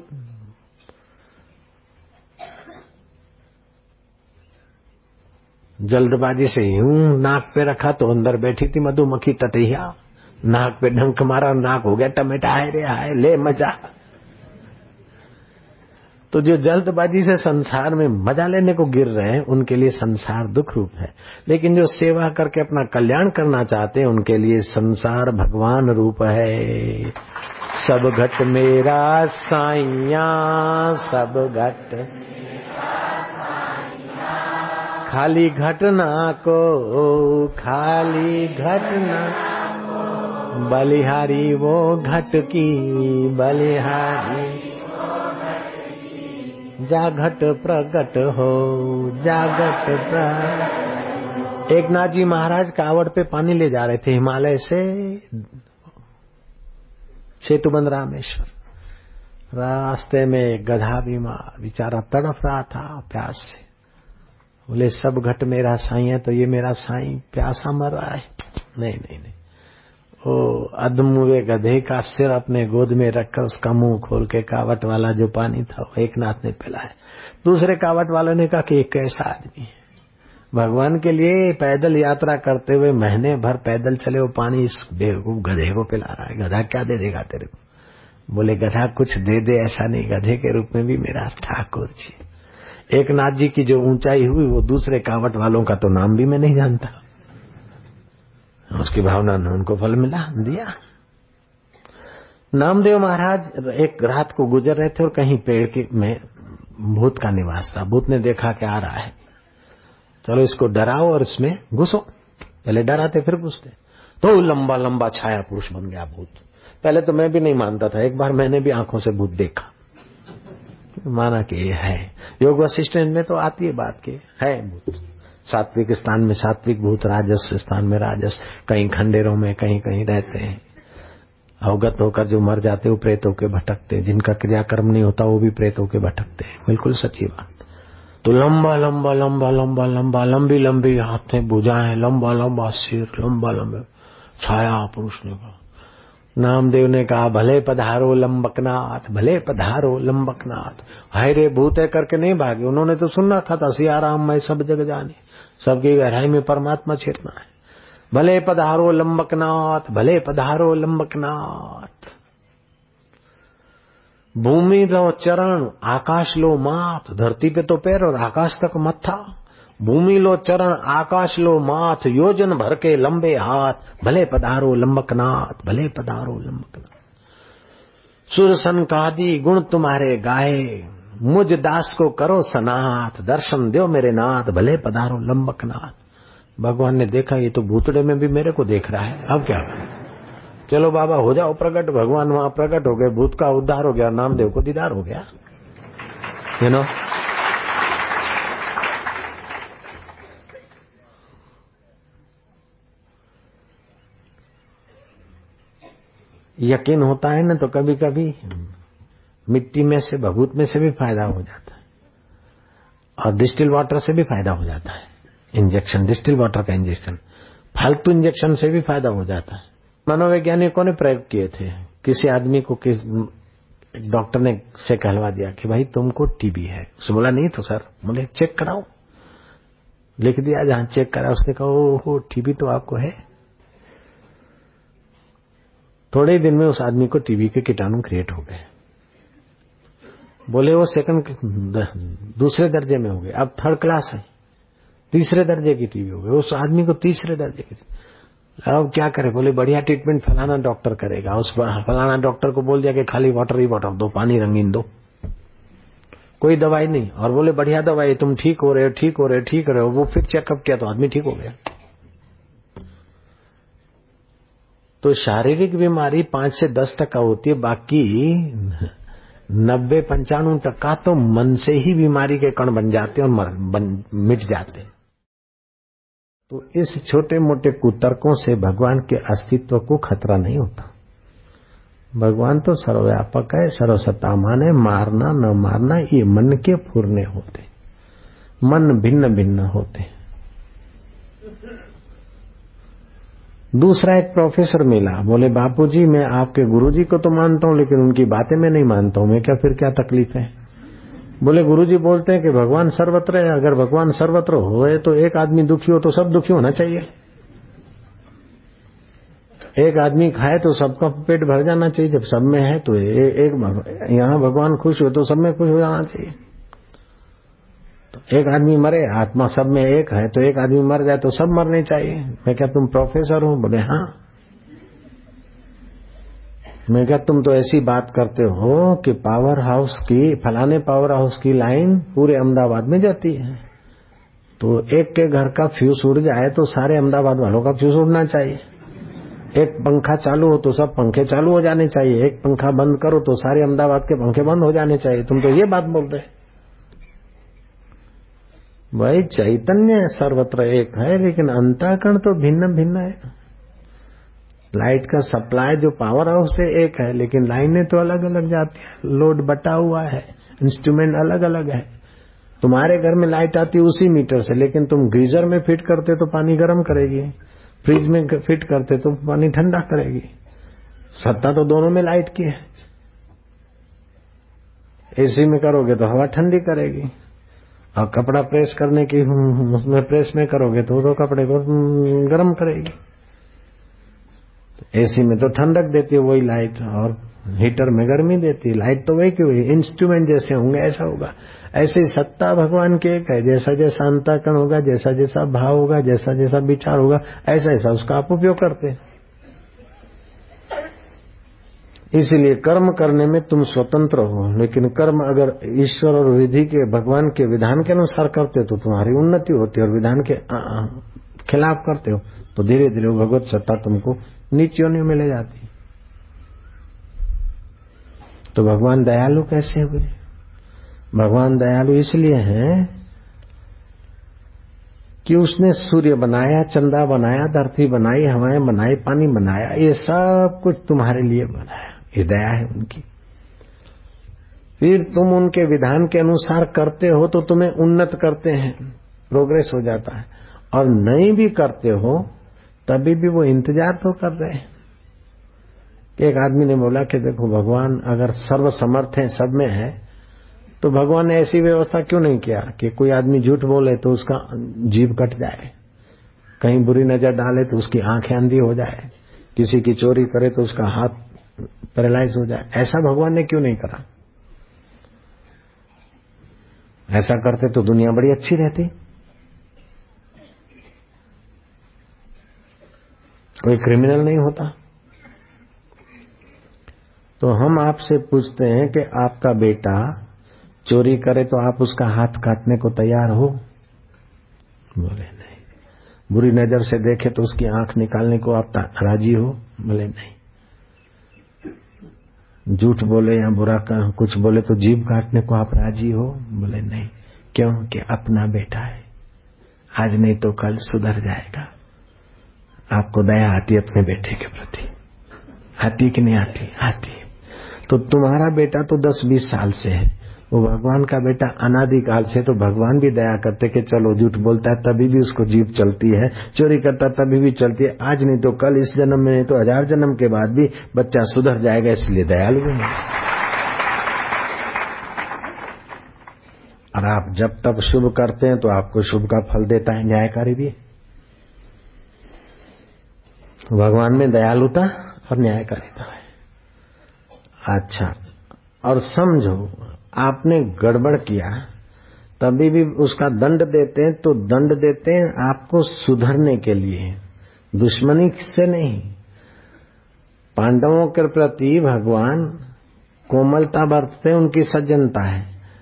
जल्दबाजी से यूं नाक पे रखा तो अंदर बैठी थी मधुमक्खी ततैया, नाक पे डंक मारा, नाक हो गया टमेटा, हाय रे हाय, ले मजा। तो जो जल्दबाजी से संसार में मजा लेने को गिर रहे हैं उनके लिए संसार दुख रूप है, लेकिन जो सेवा करके अपना कल्याण करना चाहते हैं उनके लिए संसार भगवान रूप है। सब घट मेरा साइया, सब घट खाली घटना को, खाली घटना बलिहारी वो घट की, बलिहारी जागट प्रगट हो, जागट प्रगट। एक नाथ जी महाराज कावड़ पे पानी ले जा रहे थे हिमालय से सेतुबंद रामेश्वर। रास्ते में गधा बीमार बेचारा तड़फ रहा था प्यास से। बोले सब घट मेरा साईं है, तो ये मेरा साईं प्यासा मर रहा है। नहीं नहीं नहीं, ओ अधमुए गधे का सिर अपने गोद में रखकर उसका मुंह खोल के कावट वाला जो पानी था वो एक नाथ ने पिलाया। दूसरे कावट वाले ने कहा कि ये कैसा आदमी है, भगवान के लिए पैदल यात्रा करते हुए महीने भर पैदल चले वो पानी इस बेवकूफ गधे को पिला रहा है। गधा क्या दे देगा तेरे को? बोले गधा कुछ दे दे ऐसा नहीं, गधे के रूप में भी मेरा ठाकुर जी। एक नाथ जी की जो ऊंचाई हुई वो दूसरे कावट वालों का तो नाम भी मैं नहीं जानता। उसकी भावना ने उनको फल मिला, दिया। नामदेव महाराज एक रात को गुजर रहे थे और कहीं पेड़ के में भूत का निवास था। भूत ने देखा कि आ रहा है, चलो इसको डराओ और इसमें घुसो। पहले डराते फिर घुसते, तो लंबा लंबा छाया पुरुष बन गया भूत। पहले तो मैं भी नहीं मानता था, एक बार मैंने भी आंखों से भूत देखा, माना कि ये है। योग वशिष्ठ में तो आती है बात कि है भूत। सात्विक स्थान में सात्विक भूत, राजस स्थान में राजस, कहीं खंडेरों में कहीं कहीं रहते हैं। अवगत होकर जो मर जाते वो प्रेतों के भटकते, जिनका क्रियाकर्म नहीं होता वो भी प्रेतों के भटकते हैं। बिल्कुल सच्ची बात। तो लंबा लंबा लंबा लंबा लंबा लंबी लंबी हाथें भुजाएं, लंबा लंबा सिर, लंबा लंबा छाया पुरुष ने कहा। नामदेव ने कहा भले पधारो लंबकनाथ, भले पधारो लंबकनाथ। हाय रे भूत है करके नहीं भागे, उन्होंने तो सुनना था सियाराम मैं सब जग जाने, सबकी गहराई में परमात्मा चेतना है। भले पधारो लंबकनाथ, भले पधारो लंबकनाथ। भूमि लो चरण, आकाश लो माथ। धरती पे तो पैर और आकाश तक मत्था। भूमि लो चरण, आकाश लो माथ, योजन भर के लंबे हाथ। भले पधारो लंबकनाथ, भले पधारो लंबकनाथ। सुर सनकादि गुण तुम्हारे गाए, मुझ दास को करो सनाथ। दर्शन दो मेरे नाथ, भले पधारो लंबकनाथ। भगवान ने देखा ये तो भूतड़े में भी मेरे को देख रहा है, अब क्या करें? चलो बाबा हो जाओ प्रकट। भगवान वहां प्रकट हो गए, भूत का उद्धार हो गया, नामदेव को दीदार हो गया। यू नो, यकीन होता है ना तो कभी कभी मिट्टी में से, भभूत में से भी फायदा हो जाता है, और डिस्टिल वाटर से भी फायदा हो जाता है। इंजेक्शन, डिस्टिल वाटर का इंजेक्शन, फालतू इंजेक्शन से भी फायदा हो जाता है। मनोवैज्ञानिकों ने प्रयोग किए थे। किसी आदमी को डॉक्टर ने से कहलवा दिया कि भाई तुमको टीबी है। उसने बोला नहीं तो सर। बोले चेक कराओ। लिख दिया, जहां चेक करा उसने कहा ओहो टीबी तो आपको है। थोड़े ही दिन में उस आदमी को टीबी के कीटाणु क्रिएट हो गए। बोले वो सेकंड, दूसरे दर्जे में हो गए, अब थर्ड क्लास है, तीसरे दर्जे की टीबी हो गई। उस आदमी को तीसरे दर्जे की। अब क्या करे? बोले बढ़िया ट्रीटमेंट फलाना डॉक्टर करेगा। उस फलाना डॉक्टर को बोल दिया कि खाली वाटर ही वाटर दो, पानी रंगीन दो, कोई दवाई नहीं। और बोले बढ़िया दवाई, तुम ठीक हो रहे हो, ठीक हो रहे हो, ठीक हो रहे हो। वो फिर चेकअप किया तो आदमी ठीक हो गया। तो शारीरिक बीमारी 5 से 10% होती है, बाकी 90-95% तो मन से ही बीमारी के कण बन जाते हैं और मिट जाते हैं। तो इस छोटे मोटे कुतर्कों से भगवान के अस्तित्व को खतरा नहीं होता। भगवान तो सर्वव्यापक है, सर्वसत्तामान है। मारना न मारना ये मन के फुरने होते, मन भिन्न भिन्न होते। दूसरा एक प्रोफेसर मिला, बोले बापूजी मैं आपके गुरुजी को तो मानता हूं लेकिन उनकी बातें मैं नहीं मानता हूं, मैं क्या फिर क्या तकलीफ है? बोले गुरुजी बोलते हैं कि भगवान सर्वत्र है। अगर भगवान सर्वत्र होए तो एक आदमी दुखी हो तो सब दुखी होना चाहिए। एक आदमी खाए तो सबका पेट भर जाना चाहिए। जब सब में है तो यहाँ भगवान खुश हो तो सब में खुश हो जाना चाहिए। तो एक आदमी मरे, आत्मा सब में एक है, तो एक आदमी मर जाए तो सब मरने चाहिए। मैं क्या तुम प्रोफेसर हो? बोले हाँ। मैं क्या तुम तो ऐसी बात करते हो कि पावर हाउस की, फलाने पावर हाउस की लाइन पूरे अहमदाबाद में जाती है, तो एक के घर का फ्यूज उड़ जाए तो सारे अहमदाबाद वालों का फ्यूज उड़ना चाहिए। एक पंखा चालू हो तो सब पंखे चालू हो जाने चाहिए, एक पंखा बंद करो तो सारे अहमदाबाद के पंखे बंद हो जाने चाहिए। तुम तो ये बात बोल रहे। भाई चैतन्य सर्वत्र एक है, लेकिन अंतःकरण तो भिन्न भिन्न है। लाइट का सप्लाई जो पावर हाउस से एक है, लेकिन लाइनें तो अलग अलग जाती है, लोड बटा हुआ है, इंस्ट्रूमेंट अलग अलग है। तुम्हारे घर में लाइट आती है उसी मीटर से, लेकिन तुम गीजर में फिट करते तो पानी गर्म करेगी, फ्रिज में फिट करते तो पानी ठंडा करेगी। सत्ता तो दोनों में लाइट की है। एसी में करोगे तो हवा ठंडी करेगी, और कपड़ा प्रेस करने की उसमें प्रेस में करोगे तो कपड़े को गर्म करेगी। एसी में तो ठंडक देती है वही लाइट, और हीटर में गर्मी देती है। लाइट तो वही की हुई, इंस्ट्रूमेंट जैसे होंगे ऐसा होगा। ऐसे ही सत्ता भगवान के एक है। जैसा जैसा अंतःकरण होगा, जैसा जैसा भाव होगा, जैसा जैसा विचार होगा, ऐसा ऐसा उसका आप उपयोग करते हैं। इसलिए कर्म करने में तुम स्वतंत्र हो, लेकिन कर्म अगर ईश्वर और विधि के, भगवान के विधान के अनुसार करते तो तुम्हारी उन्नति होती है, और विधान के खिलाफ करते हो तो धीरे धीरे भगवत सत्ता तुमको नीच योनियों में ले जाती है। तो भगवान दयालु कैसे हुए? भगवान दयालु इसलिए हैं कि उसने सूर्य बनाया, चंदा बनाया, धरती बनाई, हवाएं बनाई, पानी बनाया, ये सब कुछ तुम्हारे लिए बनाया। ये दया है उनकी। फिर तुम उनके विधान के अनुसार करते हो तो तुम्हें उन्नत करते हैं, प्रोग्रेस हो जाता है। और नहीं भी करते हो तभी भी वो इंतजार तो कर रहे हैं। एक आदमी ने बोला कि देखो भगवान अगर सर्व समर्थ है, सब में है, तो भगवान ने ऐसी व्यवस्था क्यों नहीं किया कि कोई आदमी झूठ बोले तो उसका जीभ कट जाए, कहीं बुरी नजर डाले तो उसकी आंखें अंधी हो जाए, किसी की चोरी करे तो उसका हाथ पैरालाइज हो जाए। ऐसा भगवान ने क्यों नहीं करा? ऐसा करते तो दुनिया बड़ी अच्छी रहती, कोई क्रिमिनल नहीं होता। तो हम आपसे पूछते हैं कि आपका बेटा चोरी करे तो आप उसका हाथ काटने को तैयार हो? बोले नहीं। बुरी नजर से देखे तो उसकी आंख निकालने को आप राजी हो? बोले नहीं। झूठ बोले या बुरा कुछ बोले तो जीभ काटने को आप राजी हो? बोले नहीं। क्यों? कि अपना बेटा है, आज नहीं तो कल सुधर जाएगा। आपको दया आती है अपने बेटे के प्रति? आती कि नहीं आती? आती। तो तुम्हारा बेटा तो 10-20 साल से है, वो भगवान का बेटा अनादिकाल से, तो भगवान भी दया करते कि चलो झूठ बोलता है तभी भी उसको जीभ चलती है, चोरी करता तभी भी चलती है, आज नहीं तो कल, इस जन्म में नहीं तो 1000 जन्म के बाद भी बच्चा सुधर जाएगा, इसलिए दयालु है। और आप जब तक शुभ करते हैं तो आपको शुभ का फल देता है, न्यायकारी भी। भगवान में दयालुता और न्यायकारिता है। अच्छा, और समझो आपने गड़बड़ किया तभी भी उसका दंड देते हैं, तो दंड देते हैं आपको सुधरने के लिए, दुश्मनी से नहीं। पांडवों के प्रति भगवान कोमलता बरतते, उनकी सज्जनता है,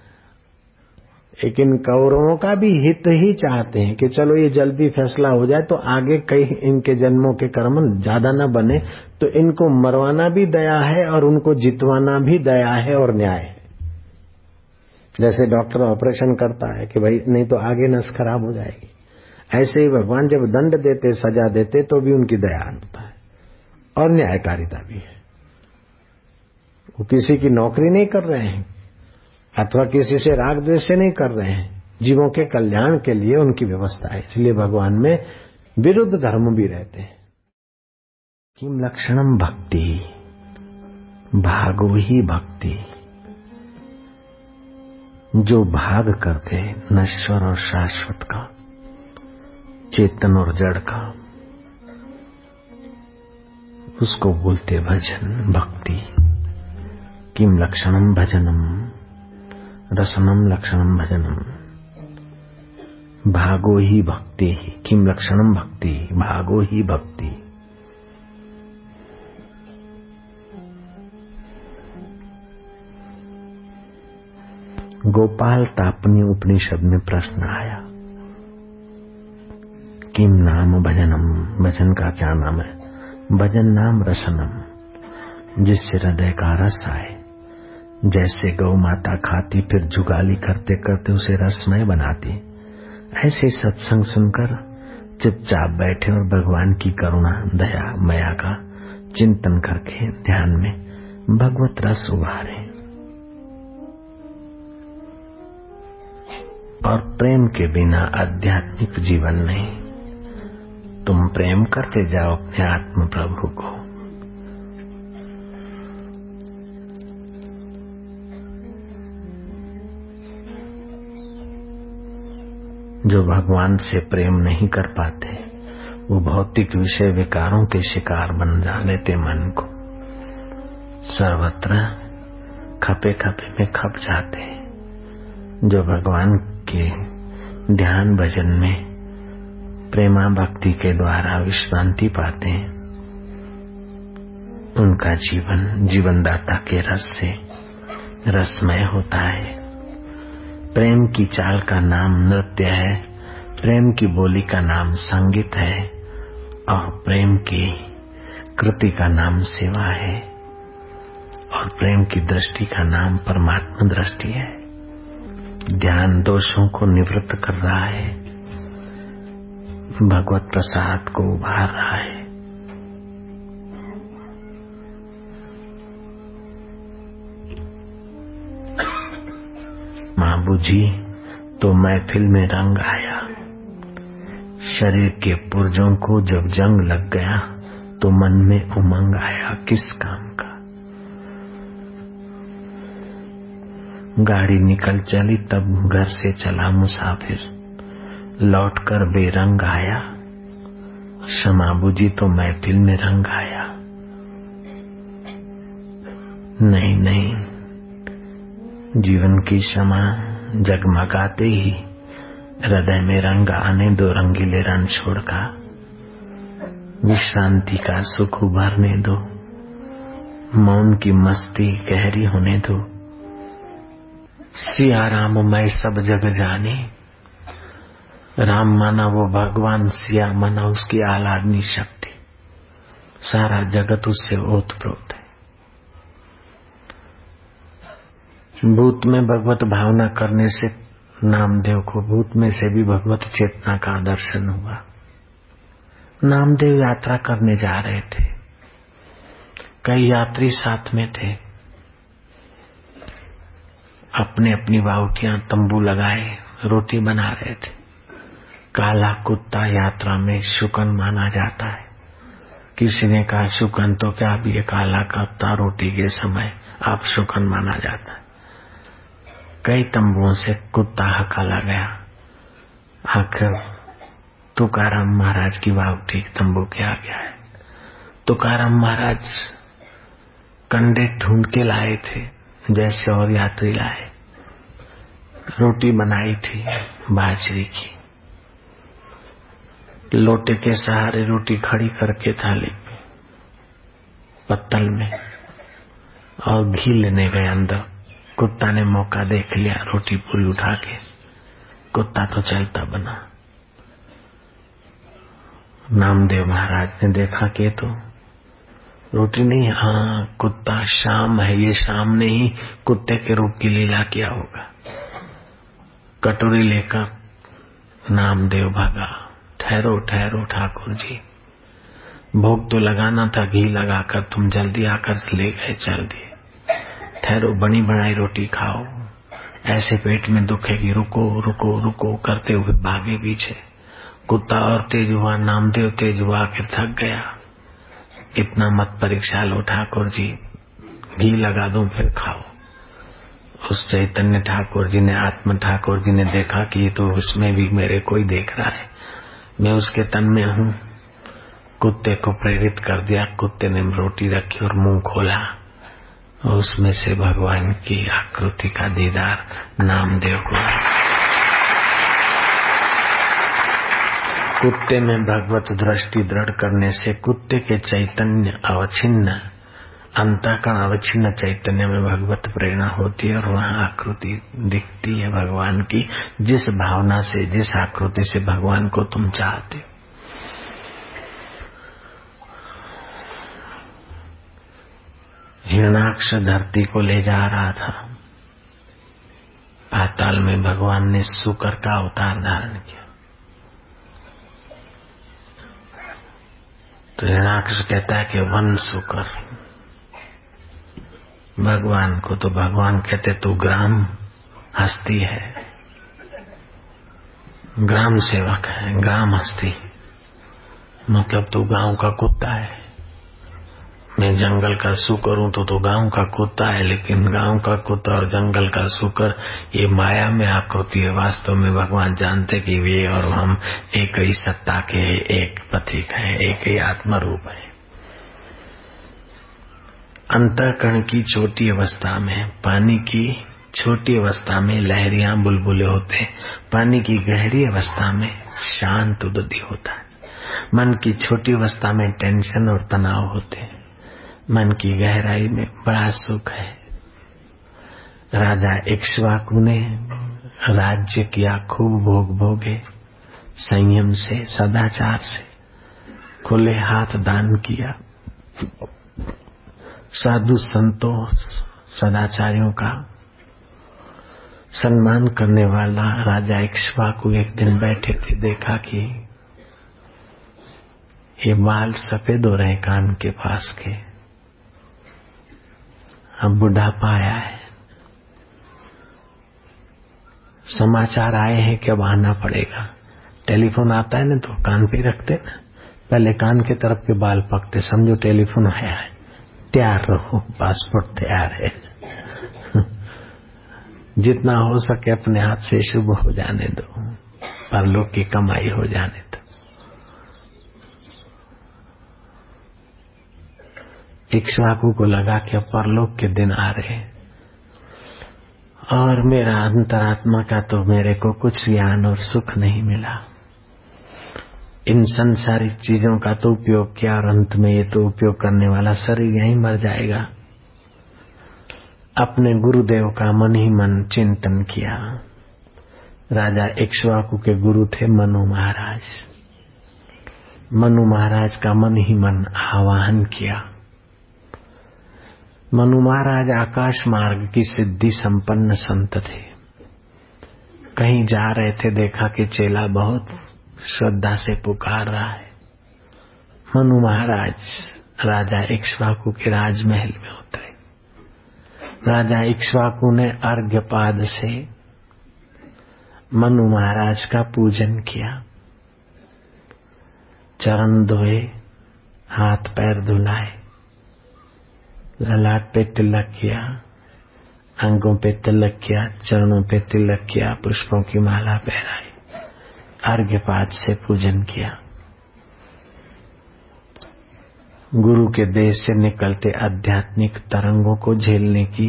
लेकिन कौरवों का भी हित ही चाहते हैं कि चलो ये जल्दी फैसला हो जाए तो आगे कई इनके जन्मों के कर्म ज्यादा न बने, तो इनको मरवाना भी दया है और उनको जितवाना भी दया है और न्याय है। जैसे डॉक्टर ऑपरेशन करता है कि भाई नहीं तो आगे नस खराब हो जाएगी, ऐसे ही भगवान जब दंड देते, सजा देते, तो भी उनकी दया होता है और न्यायकारिता भी है। वो किसी की नौकरी नहीं कर रहे हैं अथवा किसी से राग द्वेष से नहीं कर रहे हैं, जीवों के कल्याण के लिए उनकी व्यवस्था है। इसलिए भगवान में विरुद्ध धर्म भी रहते हैं। किम लक्षणम भक्ति, भागो ही भक्ति, जो भाग करते नश्वर और शाश्वत का, चेतन और जड़ का, उसको बोलते भजन भक्ति। किम लक्षणम भजनम रसनम लक्षणम भजनम भागो ही भक्ति। किम लक्षणम भक्ति भागो ही भक्ति। गोपाल तापनी उपनिषद में प्रश्न आया, किम नाम भजनम, भजन का क्या नाम है? भजन नाम रसनम, जिससे हृदय का रस आए। जैसे गौ माता खाती फिर जुगाली करते करते उसे रसमय बनाती, ऐसे सत्संग सुनकर चुपचाप बैठे और भगवान की करुणा दया माया का चिंतन करके ध्यान में भगवत रस उभारे। और प्रेम के बिना आध्यात्मिक जीवन नहीं। तुम प्रेम करते जाओ अपने आत्म प्रभु को। जो भगवान से प्रेम नहीं कर पाते वो भौतिक विषय विकारों के शिकार बन जाने देते मन को। सर्वत्र खपे खपे में खप जाते। जो भगवान के ध्यान भजन में प्रेमा भक्ति के द्वारा विश्रांति पाते हैं, उनका जीवन जीवनदाता के रस से रसमय होता है। प्रेम की चाल का नाम नृत्य है, प्रेम की बोली का नाम संगीत है, और प्रेम की कृति का नाम सेवा है, और प्रेम की दृष्टि का नाम परमात्मा दृष्टि है। ध्यान दोषों को निवृत्त कर रहा है, भगवत प्रसाद को उभार रहा है। मां बुझी तो महफिल में रंग आया। शरीर के पुर्जों को जब जंग लग गया तो मन में उमंग आया। किस काम का? गाड़ी निकल चली तब घर से चला मुसाफिर, लौटकर बेरंग आया। क्षमा बुझी तो महफिल में रंग आया। नहीं नहीं, जीवन की क्षमा जगमगाते ही हृदय में रंग आने दो। रंगीले रण छोड़का विश्रांति का सुख उभरने दो। मौन की मस्ती गहरी होने दो। सिया राम मैं सब जग जाने। राम माना वो भगवान, सिया माना उसकी आह्लादनी शक्ति। सारा जगत उससे ओतप्रोत है। भूत में भगवत भावना करने से नामदेव को भूत में से भी भगवत चेतना का दर्शन हुआ। नामदेव यात्रा करने जा रहे थे, कई यात्री साथ में थे। अपने अपनी बावटियां तंबू लगाए रोटी बना रहे थे। काला कुत्ता यात्रा में शुकन माना जाता है। किसी ने कहा शुकन तो क्या, अब ये काला कुत्ता रोटी के समय आप शुकन माना जाता है। कई तंबुओं से कुत्ता हकाला गया। आखिर तुकाराम महाराज की बावटी तंबू के आ गया है। तुकाराम महाराज कंडे ढूंढ के लाए थे जैसे और यात्री लाए। रोटी बनाई थी बाजरी की, लोटे के सहारे रोटी खड़ी करके थाली में पत्तल में, और घी लेने गए अंदर। कुत्ता ने मौका देख लिया, रोटी पूरी उठा के। कुत्ता तो चलता बना। नामदेव महाराज ने देखा कि तो रोटी नहीं, हाँ कुत्ता शाम है, ये शाम ने ही कुत्ते के रूप की लीला किया होगा। कटोरी लेकर नामदेव भागा। ठहरो ठहरो ठाकुर जी, भोग तो लगाना था, घी लगाकर तुम जल्दी आकर ले गए, चल दिए। ठहरो, बनी बनाई रोटी खाओ, ऐसे पेट में दुखेगी। रुको रुको रुको करते हुए भागे पीछे। कुत्ता और तेज हुआ, नामदेव तेज हुआ, आखिर थक गया। इतना मत परीक्षा लो ठाकुर जी, घी लगा दूं फिर खाओ। उस चैतन्य ठाकुर जी ने, आत्म ठाकुर जी ने देखा कि ये तो उसमें भी मेरे कोई देख रहा है, मैं उसके तन में हूं। कुत्ते को प्रेरित कर दिया। कुत्ते ने रोटी रखी और मुंह खोला और उसमें से भगवान की आकृति का दीदार नामदेव को। कुत्ते में भगवत दृष्टि दृढ़ करने से कुत्ते के चैतन्य अवच्छिन्न, अंतःकरण अवच्छिन्न चैतन्य में भगवत प्रेरणा होती है और वहाँ आकृति दिखती है भगवान की, जिस भावना से, जिस आकृति से भगवान को तुम चाहते हो। हिरणाक्ष धरती को ले जा रहा था, पाताल में भगवान ने शुकर का अवतार धारण किया। तो हिरणाक्ष कहता है कि वन शुकर। भगवान को तो भगवान कहते तू ग्राम हस्ती है, ग्राम सेवक है, ग्राम हस्ती मतलब तू गांव का कुत्ता है। मैं जंगल का शुकर हूं तो गांव का कुत्ता है, लेकिन गांव का कुत्ता और जंगल का शुकर ये माया में आकृति है। वास्तव में भगवान जानते कि वे और हम एक ही सत्ता के, एक प्रतीक है, एक ही आत्मा रूप है। अंतःकरण की छोटी अवस्था में, पानी की छोटी अवस्था में लहरियां बुलबुले होते, पानी की गहरी अवस्था में शांत उदय होता है। मन की छोटी अवस्था में टेंशन और तनाव होते हैं, मन की गहराई में बड़ा सुख है। राजा इक्ष्वाकु ने राज्य किया, खूब भोग भोगे, संयम से, सदाचार से, खुले हाथ दान किया। साधु संतों, सदाचारियों का सम्मान करने वाला राजा इक्ष्वाकु एक दिन बैठे थे, देखा कि ये बाल सफेद हो रहे कान के पास के, अब बुढ़ापा आया है, समाचार आए हैं कि अब आना पड़ेगा। टेलीफोन आता है ना तो कान पे रखते ना, पहले कान के तरफ के बाल पकते, समझो टेलीफोन आया है, तैयार रहो, पासपोर्ट तैयार है। जितना हो सके अपने हाथ से शुभ हो जाने दो, परलोक की कमाई हो जाने दो। इक्ष्वाकु को लगा कि अब परलोक के दिन आ रहे और मेरा अंतरात्मा का तो मेरे को कुछ ज्ञान और सुख नहीं मिला। इन संसारिक चीजों का तो उपयोग किया और अंत में ये तो उपयोग करने वाला शरीर यहीं मर जाएगा। अपने गुरुदेव का मन ही मन चिंतन किया। राजा इक्ष्वाकु के गुरु थे मनु महाराज। मनु महाराज का मन ही मन आवाहन किया। मनु महाराज आकाश मार्ग की सिद्धि संपन्न संत थे। कहीं जा रहे थे, देखा कि चेला बहुत श्रद्धा से पुकार रहा है। मनु महाराज राजा इक्ष्वाकु के राजमहल में उतरे। राजा इक्ष्वाकु ने अर्घ्यपाद से मनु महाराज का पूजन किया, चरण धोए, हाथ पैर धुलाए, ललाट पे तिलक किया, अंगों पे तिलक किया, चरणों पे तिलक किया, पुष्पों की माला पहनाई, अर्घ्यपाद से पूजन किया। गुरु के देश से निकलते आध्यात्मिक तरंगों को झेलने की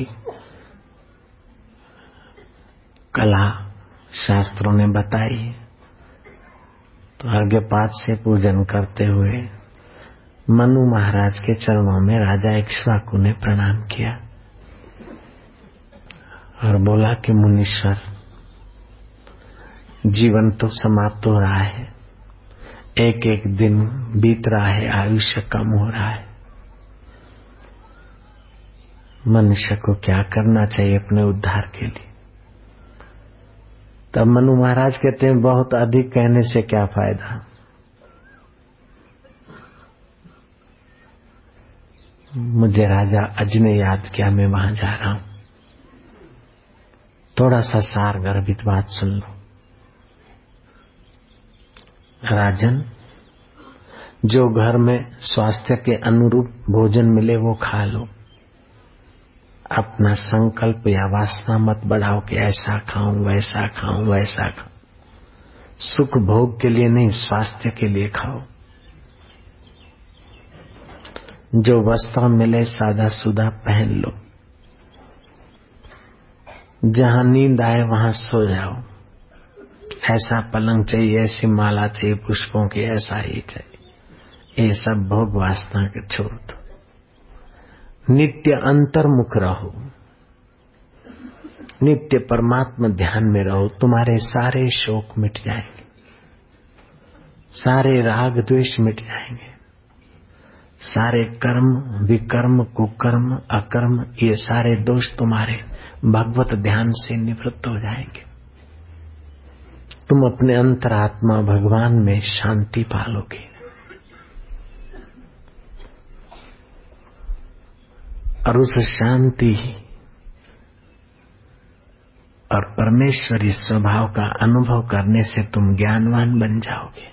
कला शास्त्रों ने बताई। तो अर्घ्यपाद से पूजन करते हुए मनु महाराज के चरणों में राजा इक्ष्वाकु ने प्रणाम किया और बोला कि मुनीश्वर, जीवन तो समाप्त हो रहा है, एक एक दिन बीत रहा है, आयुष्य कम हो रहा है। मनुष्य को क्या करना चाहिए अपने उद्धार के लिए? तब मनु महाराज कहते हैं, बहुत अधिक कहने से क्या फायदा, मुझे राजा अज ने याद किया, मैं वहां जा रहा हूं। थोड़ा सा सार गर्भित बात सुन लो। राजन, जो घर में स्वास्थ्य के अनुरूप भोजन मिले वो खा लो। अपना संकल्प या वासना मत बढ़ाओ कि ऐसा खाऊं, वैसा खाऊं, वैसा खाऊं। सुख भोग के लिए नहीं, स्वास्थ्य के लिए खाओ। जो वस्त्र मिले सादा सुदा पहन लो, जहां नींद आए वहां सो जाओ। ऐसा पलंग चाहिए, ऐसी माला चाहिए पुष्पों की, ऐसा ही चाहिए। ये सब भोग वासना के छोड़ दो। नित्य अंतर्मुख रहो, नित्य परमात्मा ध्यान में रहो। तुम्हारे सारे शोक मिट जाएंगे, सारे राग द्वेष मिट जाएंगे, सारे कर्म विकर्म कुकर्म अकर्म ये सारे दोष तुम्हारे भगवत ध्यान से निवृत्त हो जाएंगे। तुम अपने अंतरात्मा भगवान में शांति पालोगे। और उस शांति और परमेश्वरी स्वभाव का अनुभव करने से तुम ज्ञानवान बन जाओगे।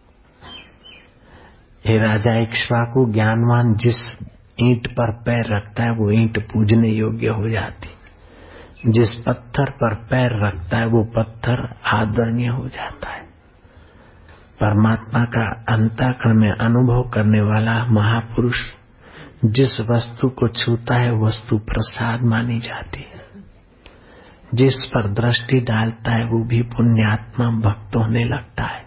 हे राजा इक्ष्वाकु, ज्ञानवान जिस ईंट पर पैर रखता है वो ईंट पूजने योग्य हो जाती, जिस पत्थर पर पैर रखता है वो पत्थर आदरणीय हो जाता है। परमात्मा का अंतःकरण में अनुभव करने वाला महापुरुष जिस वस्तु को छूता है वस्तु प्रसाद मानी जाती है। जिस पर दृष्टि डालता है वो भी पुण्यात्मा भक्त होने लगता है।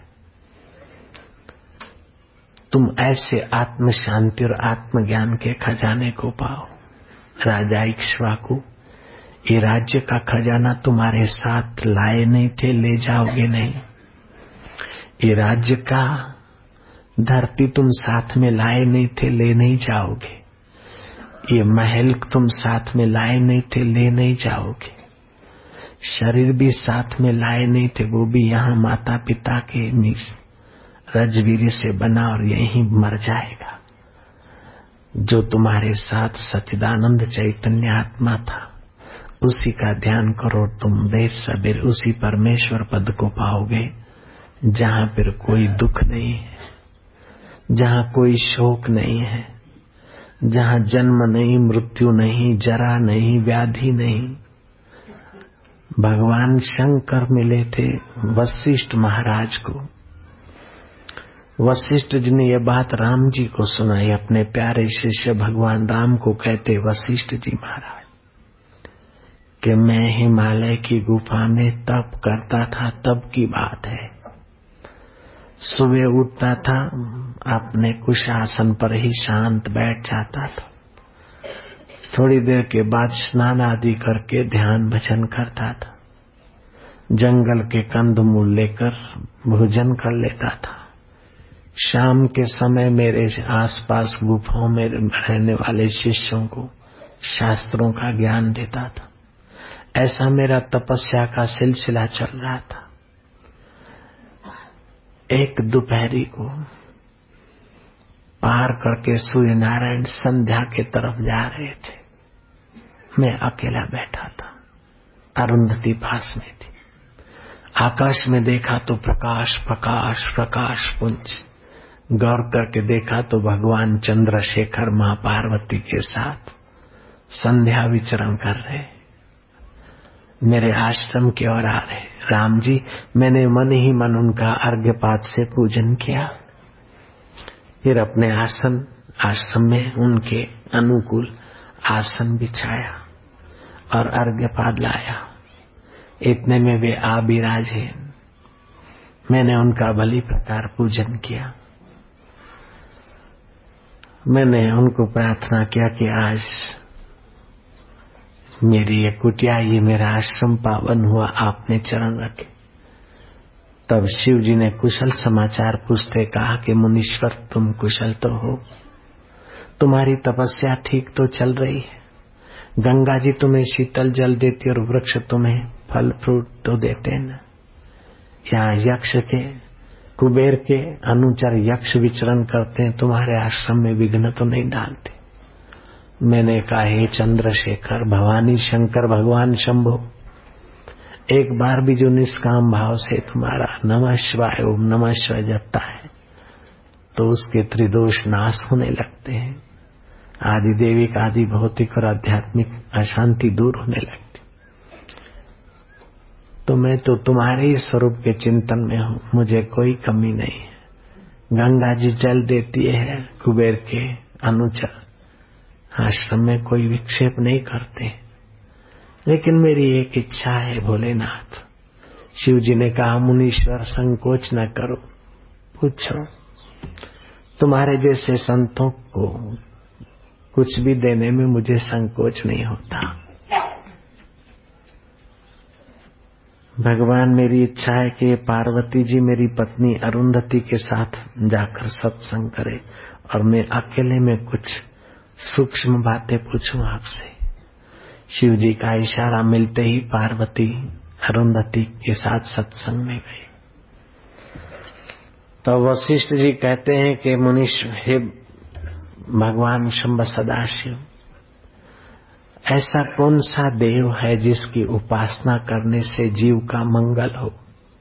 तुम ऐसे आत्म शांति और आत्म ज्ञान के खजाने को पाओ। राजा इक्ष्वाकु, ये राज्य का खजाना तुम्हारे साथ लाए नहीं थे, ले जाओगे नहीं। ये राज्य का धरती तुम साथ में लाए नहीं थे, ले नहीं जाओगे। ये महल तुम साथ में लाए नहीं थे, ले नहीं जाओगे। शरीर भी साथ में लाए नहीं थे, वो भी यहाँ माता पिता के रजवीर से बना और यहीं मर जाएगा। जो तुम्हारे साथ सच्चिदानंद चैतन्य आत्मा था उसी का ध्यान करो, तुम देर सबेर उसी परमेश्वर पद को पाओगे जहाँ फिर कोई दुख नहीं है, जहाँ कोई शोक नहीं है, जहाँ जन्म नहीं, मृत्यु नहीं, जरा नहीं, व्याधि नहीं। भगवान शंकर मिले थे वशिष्ठ महाराज को। वशिष्ठ जी ने यह बात राम जी को सुनाई। अपने प्यारे शिष्य भगवान राम को कहते, वशिष्ठ जी महाराज कि मैं हिमालय की गुफा में तप करता था, तब की बात है। सुबह उठता था, अपने कुश आसन पर ही शांत बैठ जाता था। थोड़ी देर के बाद स्नान आदि करके ध्यान भजन करता था। जंगल के कंदमूल लेकर भोजन कर लेता था। शाम के समय मेरे आसपास गुफाओं में रहने वाले शिष्यों को शास्त्रों का ज्ञान देता था। ऐसा मेरा तपस्या का सिलसिला चल रहा था। एक दोपहरी को पार करके सूर्य नारायण संध्या के तरफ जा रहे थे। मैं अकेला बैठा था, अरुंधति पास में थी। आकाश में देखा तो प्रकाश प्रकाश प्रकाश पुंज। गौर करके देखा तो भगवान चंद्रशेखर मां पार्वती के साथ संध्या विचरण कर रहे, मेरे आश्रम की ओर आ रहे। राम जी, मैंने मन ही मन उनका अर्घ्यपात से पूजन किया। फिर अपने आश्रम में उनके अनुकूल आसन बिछाया और अर्घ्यपात लाया। इतने में वे आ बिराजे। मैंने उनका भली प्रकार पूजन किया। मैंने उनको प्रार्थना किया कि आज मेरी ये कुटिया, ये मेरा आश्रम पावन हुआ, आपने चरण रखे। तब शिव जी ने कुशल समाचार पूछते कहा कि मुनीश्वर, तुम कुशल तो हो, तुम्हारी तपस्या ठीक तो चल रही है। गंगा जी तुम्हें शीतल जल देती और वृक्ष तुम्हें फल फ्रूट तो देते न। यहाँ यक्ष के, कुबेर के अनुचर यक्ष विचरण करते हैं, तुम्हारे आश्रम में विघ्न तो नहीं डालते। मैंने कहा, हे चंद्रशेखर, भवानी शंकर, भगवान शंभो, एक बार भी जो निष्काम भाव से तुम्हारा नमः शिवाय ओम नमः शिवाय जपता है तो उसके त्रिदोष नाश होने लगते हैं। आदि देविक, आदि भौतिक और आध्यात्मिक अशांति दूर होने लगती। तो मैं तो तुम्हारे ही स्वरूप के चिंतन में हूँ, मुझे कोई कमी नहीं है। गंगा जी जल देती है, कुबेर के अनुचर आश्रम में कोई विक्षेप नहीं करते। लेकिन मेरी एक इच्छा है भोलेनाथ। शिव जी ने कहा मुनीश्वर संकोच न करो, पूछो। तुम्हारे जैसे संतों को कुछ भी देने में मुझे संकोच नहीं होता। भगवान मेरी इच्छा है कि पार्वती जी मेरी पत्नी अरुंधति के साथ जाकर सत्संग करे और मैं अकेले में कुछ सूक्ष्म बातें पूछूं आपसे। शिव जी का इशारा मिलते ही पार्वती अरुंधति के साथ सत्संग में गई। तो वशिष्ठ जी कहते हैं कि मुनीश्वर, हे भगवान शंभ सदाशिव, ऐसा कौन सा देव है जिसकी उपासना करने से जीव का मंगल हो?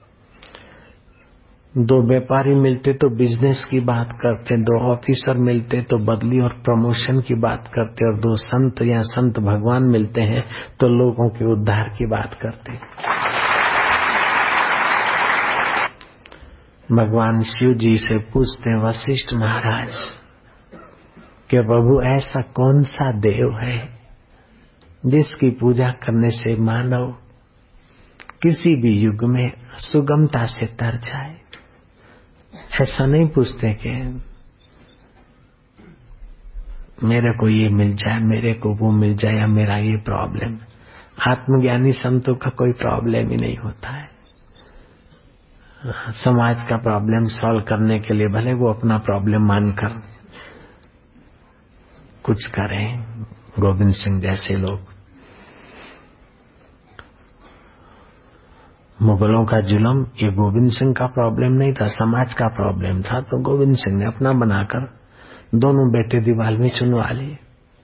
दो व्यापारी मिलते तो बिजनेस की बात करते, दो ऑफिसर मिलते तो बदली और प्रमोशन की बात करते, और दो संत या संत भगवान मिलते हैं तो लोगों के उद्धार की बात करते। भगवान शिव जी से पूछते वशिष्ठ महाराज कि प्रभु ऐसा कौन सा देव है जिसकी पूजा करने से मानव किसी भी युग में सुगमता से तर जाए? ऐसा नहीं पूछते कि मेरे को ये मिल जाए, मेरे को वो मिल जाए, या मेरा ये प्रॉब्लम। आत्मज्ञानी संतों का कोई प्रॉब्लम ही नहीं होता है। समाज का प्रॉब्लम सॉल्व करने के लिए भले वो अपना प्रॉब्लम मानकर कुछ करें, गोविंद सिंह जैसे लोग। मुगलों का जुल्म ये गोविंद सिंह का प्रॉब्लम नहीं था, समाज का प्रॉब्लम था। तो गोविंद सिंह ने अपना बनाकर दोनों बेटे दीवार में चुनवा लिए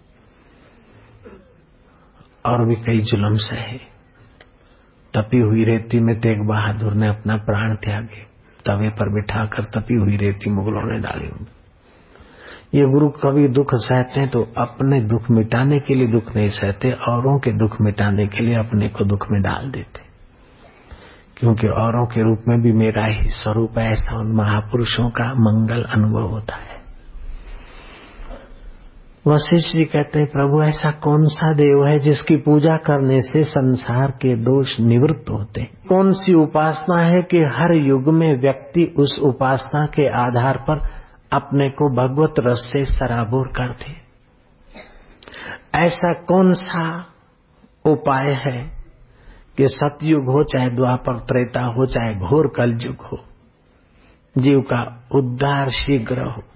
और भी कई जुल्म सहे। तपी हुई रेती में तेग बहादुर ने अपना प्राण त्यागे, तवे पर बिठाकर तपी हुई रेती मुगलों ने डाली। ये गुरु कभी दुख सहते हैं तो अपने दुख मिटाने के लिए दुख नहीं सहते, औरों के दुख मिटाने के लिए अपने को दुख में डाल देते। क्योंकि औरों के रूप में भी मेरा ही स्वरूप है, ऐसा उन महापुरुषों का मंगल अनुभव होता है। वशिष्ठ जी कहते हैं प्रभु ऐसा कौन सा देव है जिसकी पूजा करने से संसार के दोष निवृत्त होते? कौन सी उपासना है कि हर युग में व्यक्ति उस उपासना के आधार पर अपने को भगवत रस से सराबोर कर दे? ऐसा कौन सा उपाय है कि सतयुग हो चाहे द्वापर त्रेता हो चाहे घोर कलयुग हो, जीव का उद्धार शीघ्र हो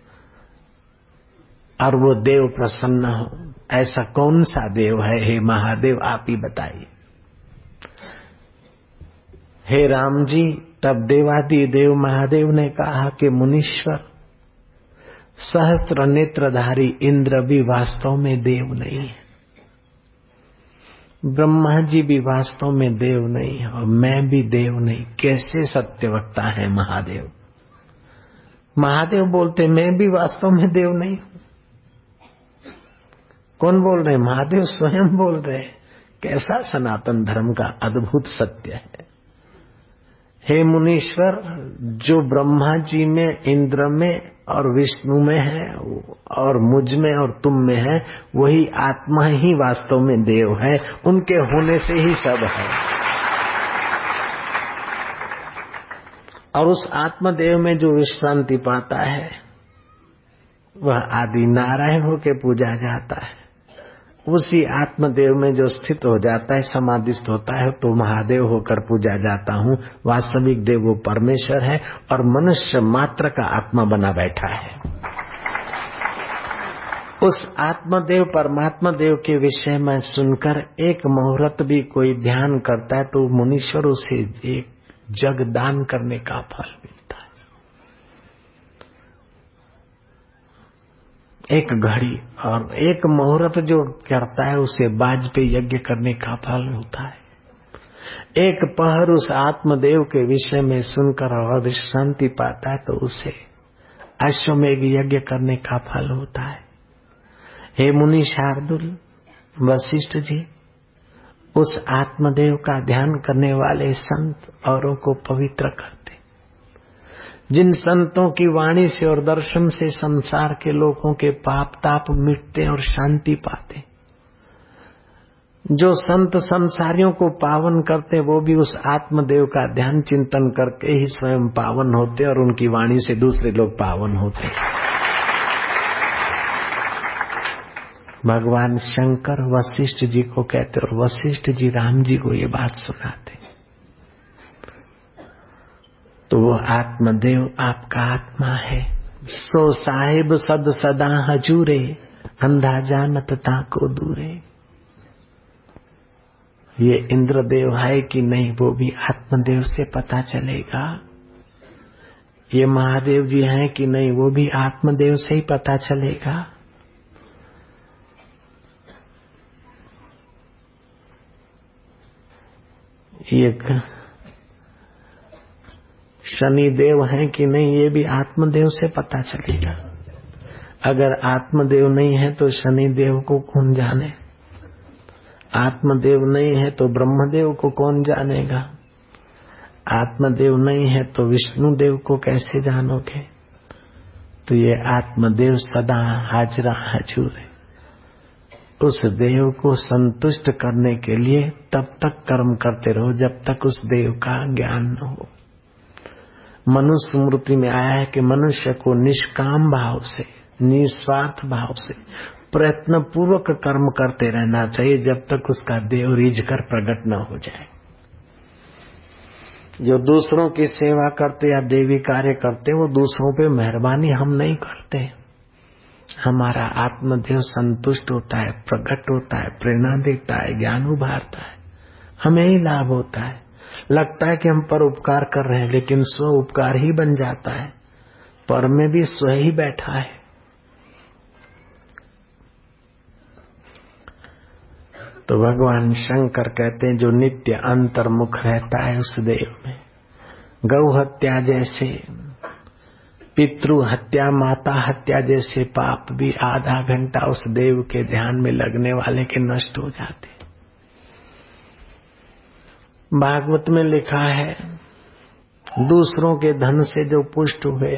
और वो देव प्रसन्न हो? ऐसा कौन सा देव है? हे महादेव आप ही बताइए। हे राम जी, तब देवादि देव महादेव ने कहा कि मुनीश्वर, सहस्त्र नेत्रधारी इंद्र भी वास्तव में देव नहीं है, ब्रह्मा जी भी वास्तव में देव नहीं है, और मैं भी देव नहीं। कैसे सत्यवक्ता है महादेव? महादेव बोलते मैं भी वास्तव में देव नहीं हूं। कौन बोल रहे? महादेव स्वयं बोल रहे। कैसा सनातन धर्म का अद्भुत सत्य है। हे मुनीश्वर, जो ब्रह्मा जी में, इंद्र में और विष्णु में है और मुझ में और तुम में है, वही आत्मा ही वास्तव में देव है। उनके होने से ही सब है। और उस आत्मदेव में जो विश्रांति पाता है वह आदि नारायण होकर पूजा जाता है। उसी आत्मदेव में जो स्थित हो जाता है, समाधिस्थ होता है, तो महादेव होकर पूजा जाता हूँ। वास्तविक देव वो परमेश्वर है और मनुष्य मात्र का आत्मा बना बैठा है। उस आत्मदेव परमात्मा देव के विषय में सुनकर एक मुहूर्त भी कोई ध्यान करता है तो मुनीश्वर उसे एक जग दान करने का फल मिलता है। एक घड़ी और एक मुहूर्त जो करता है उसे बाज पे यज्ञ करने का फल होता है। एक पहर उस आत्मदेव के विषय में सुनकर और विश्रांति पाता है तो उसे अश्वमेघ यज्ञ करने का फल होता है। हे मुनि शार्दुल, वशिष्ठ जी, उस आत्मदेव का ध्यान करने वाले संत औरों को पवित्र करते, जिन संतों की वाणी से और दर्शन से संसार के लोगों के पाप ताप मिटते और शांति पाते। जो संत संसारियों को पावन करते वो भी उस आत्मदेव का ध्यान चिंतन करके ही स्वयं पावन होते और उनकी वाणी से दूसरे लोग पावन होते। भगवान शंकर वशिष्ठ जी को कहते और वशिष्ठ जी राम जी को ये बात सुनाते। तो वो आत्मदेव आपका आत्मा है। सो साहिब सद सदा हजूरे, अंधा जानत ताको दूरे। ये इंद्रदेव है कि नहीं वो भी आत्मदेव से पता चलेगा। ये महादेव जी हैं कि नहीं वो भी आत्मदेव से ही पता चलेगा। ये शनिदेव हैं कि नहीं ये भी आत्मदेव से पता चलेगा। अगर आत्मदेव नहीं है तो शनिदेव को कौन जाने, आत्मदेव नहीं है तो ब्रह्मदेव को कौन जानेगा, आत्मदेव नहीं है तो विष्णुदेव को कैसे जानोगे। तो ये आत्मदेव सदा हाजरा हजूर है। उस देव को संतुष्ट करने के लिए तब तक कर्म करते रहो जब तक उस देव का ज्ञान न हो। मनुष्य स्मृति में आया है कि मनुष्य को निष्काम भाव से निस्वार्थ भाव से प्रयत्न पूर्वक कर्म करते रहना चाहिए जब तक उसका देव रिझ कर प्रकट न हो जाए। जो दूसरों की सेवा करते या देवी कार्य करते वो दूसरों पे मेहरबानी हम नहीं करते। हमारा आत्मदेव संतुष्ट होता है, प्रकट होता है, प्रेरणा देता है, ज्ञान उभारता है, हमें ही लाभ होता है। लगता है कि हम पर उपकार कर रहे हैं लेकिन स्व उपकार ही बन जाता है। पर में भी स्व ही बैठा है। तो भगवान शंकर कहते हैं जो नित्य अंतर्मुख रहता है उस देव में गौ हत्या जैसे, पितृ हत्या, माता हत्या जैसे पाप भी आधा घंटा उस देव के ध्यान में लगने वाले के नष्ट हो जाते। भागवत में लिखा है दूसरों के धन से जो पुष्ट हुए,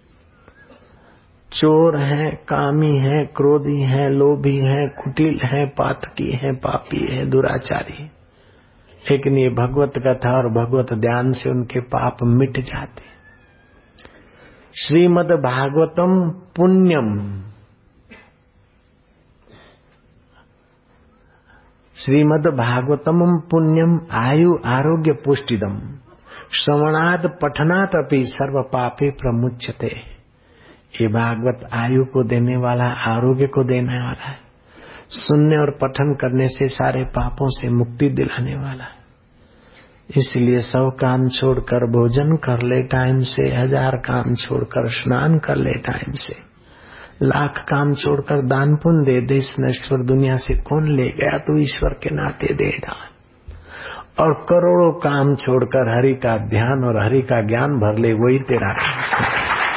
चोर हैं, कामी हैं, क्रोधी हैं, लोभी हैं, कुटिल हैं, पातकी हैं, पापी हैं, दुराचारी, लेकिन ये भगवत कथा और भगवत ध्यान से उनके पाप मिट जाते। श्रीमद् भागवतम पुण्यम, श्रीमद् भागवतम पुण्यम आयु आरोग्य पुष्टिदम, श्रवणाद पठनात् अपि सर्व पापे प्रमुच्यते। ये भागवत आयु को देने वाला, आरोग्य को देने वाला है, सुनने और पठन करने से सारे पापों से मुक्ति दिलाने वाला है। इसलिए 100 काम छोड़कर भोजन कर ले टाइम से, 1000 काम छोड़कर स्नान कर ले टाइम से, 1,00,000 काम छोड़कर दान पुण्य दे दे। इस नश्वर दुनिया से कौन ले गया तो ईश्वर के नाते दे दान। और करोड़ों काम छोड़कर हरि का ध्यान और हरि का ज्ञान भर ले, वही तेरा काम।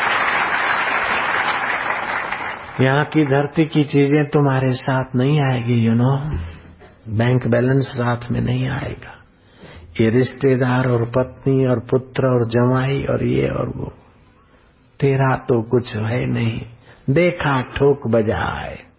यहाँ की धरती की चीजें तुम्हारे साथ नहीं आएगी, यू नो, बैंक बैलेंस साथ में नहीं आएगा। ये रिश्तेदार और पत्नी और पुत्र और जमाई और ये और वो, तेरा तो कुछ है नहीं। देखा ठोक बजाए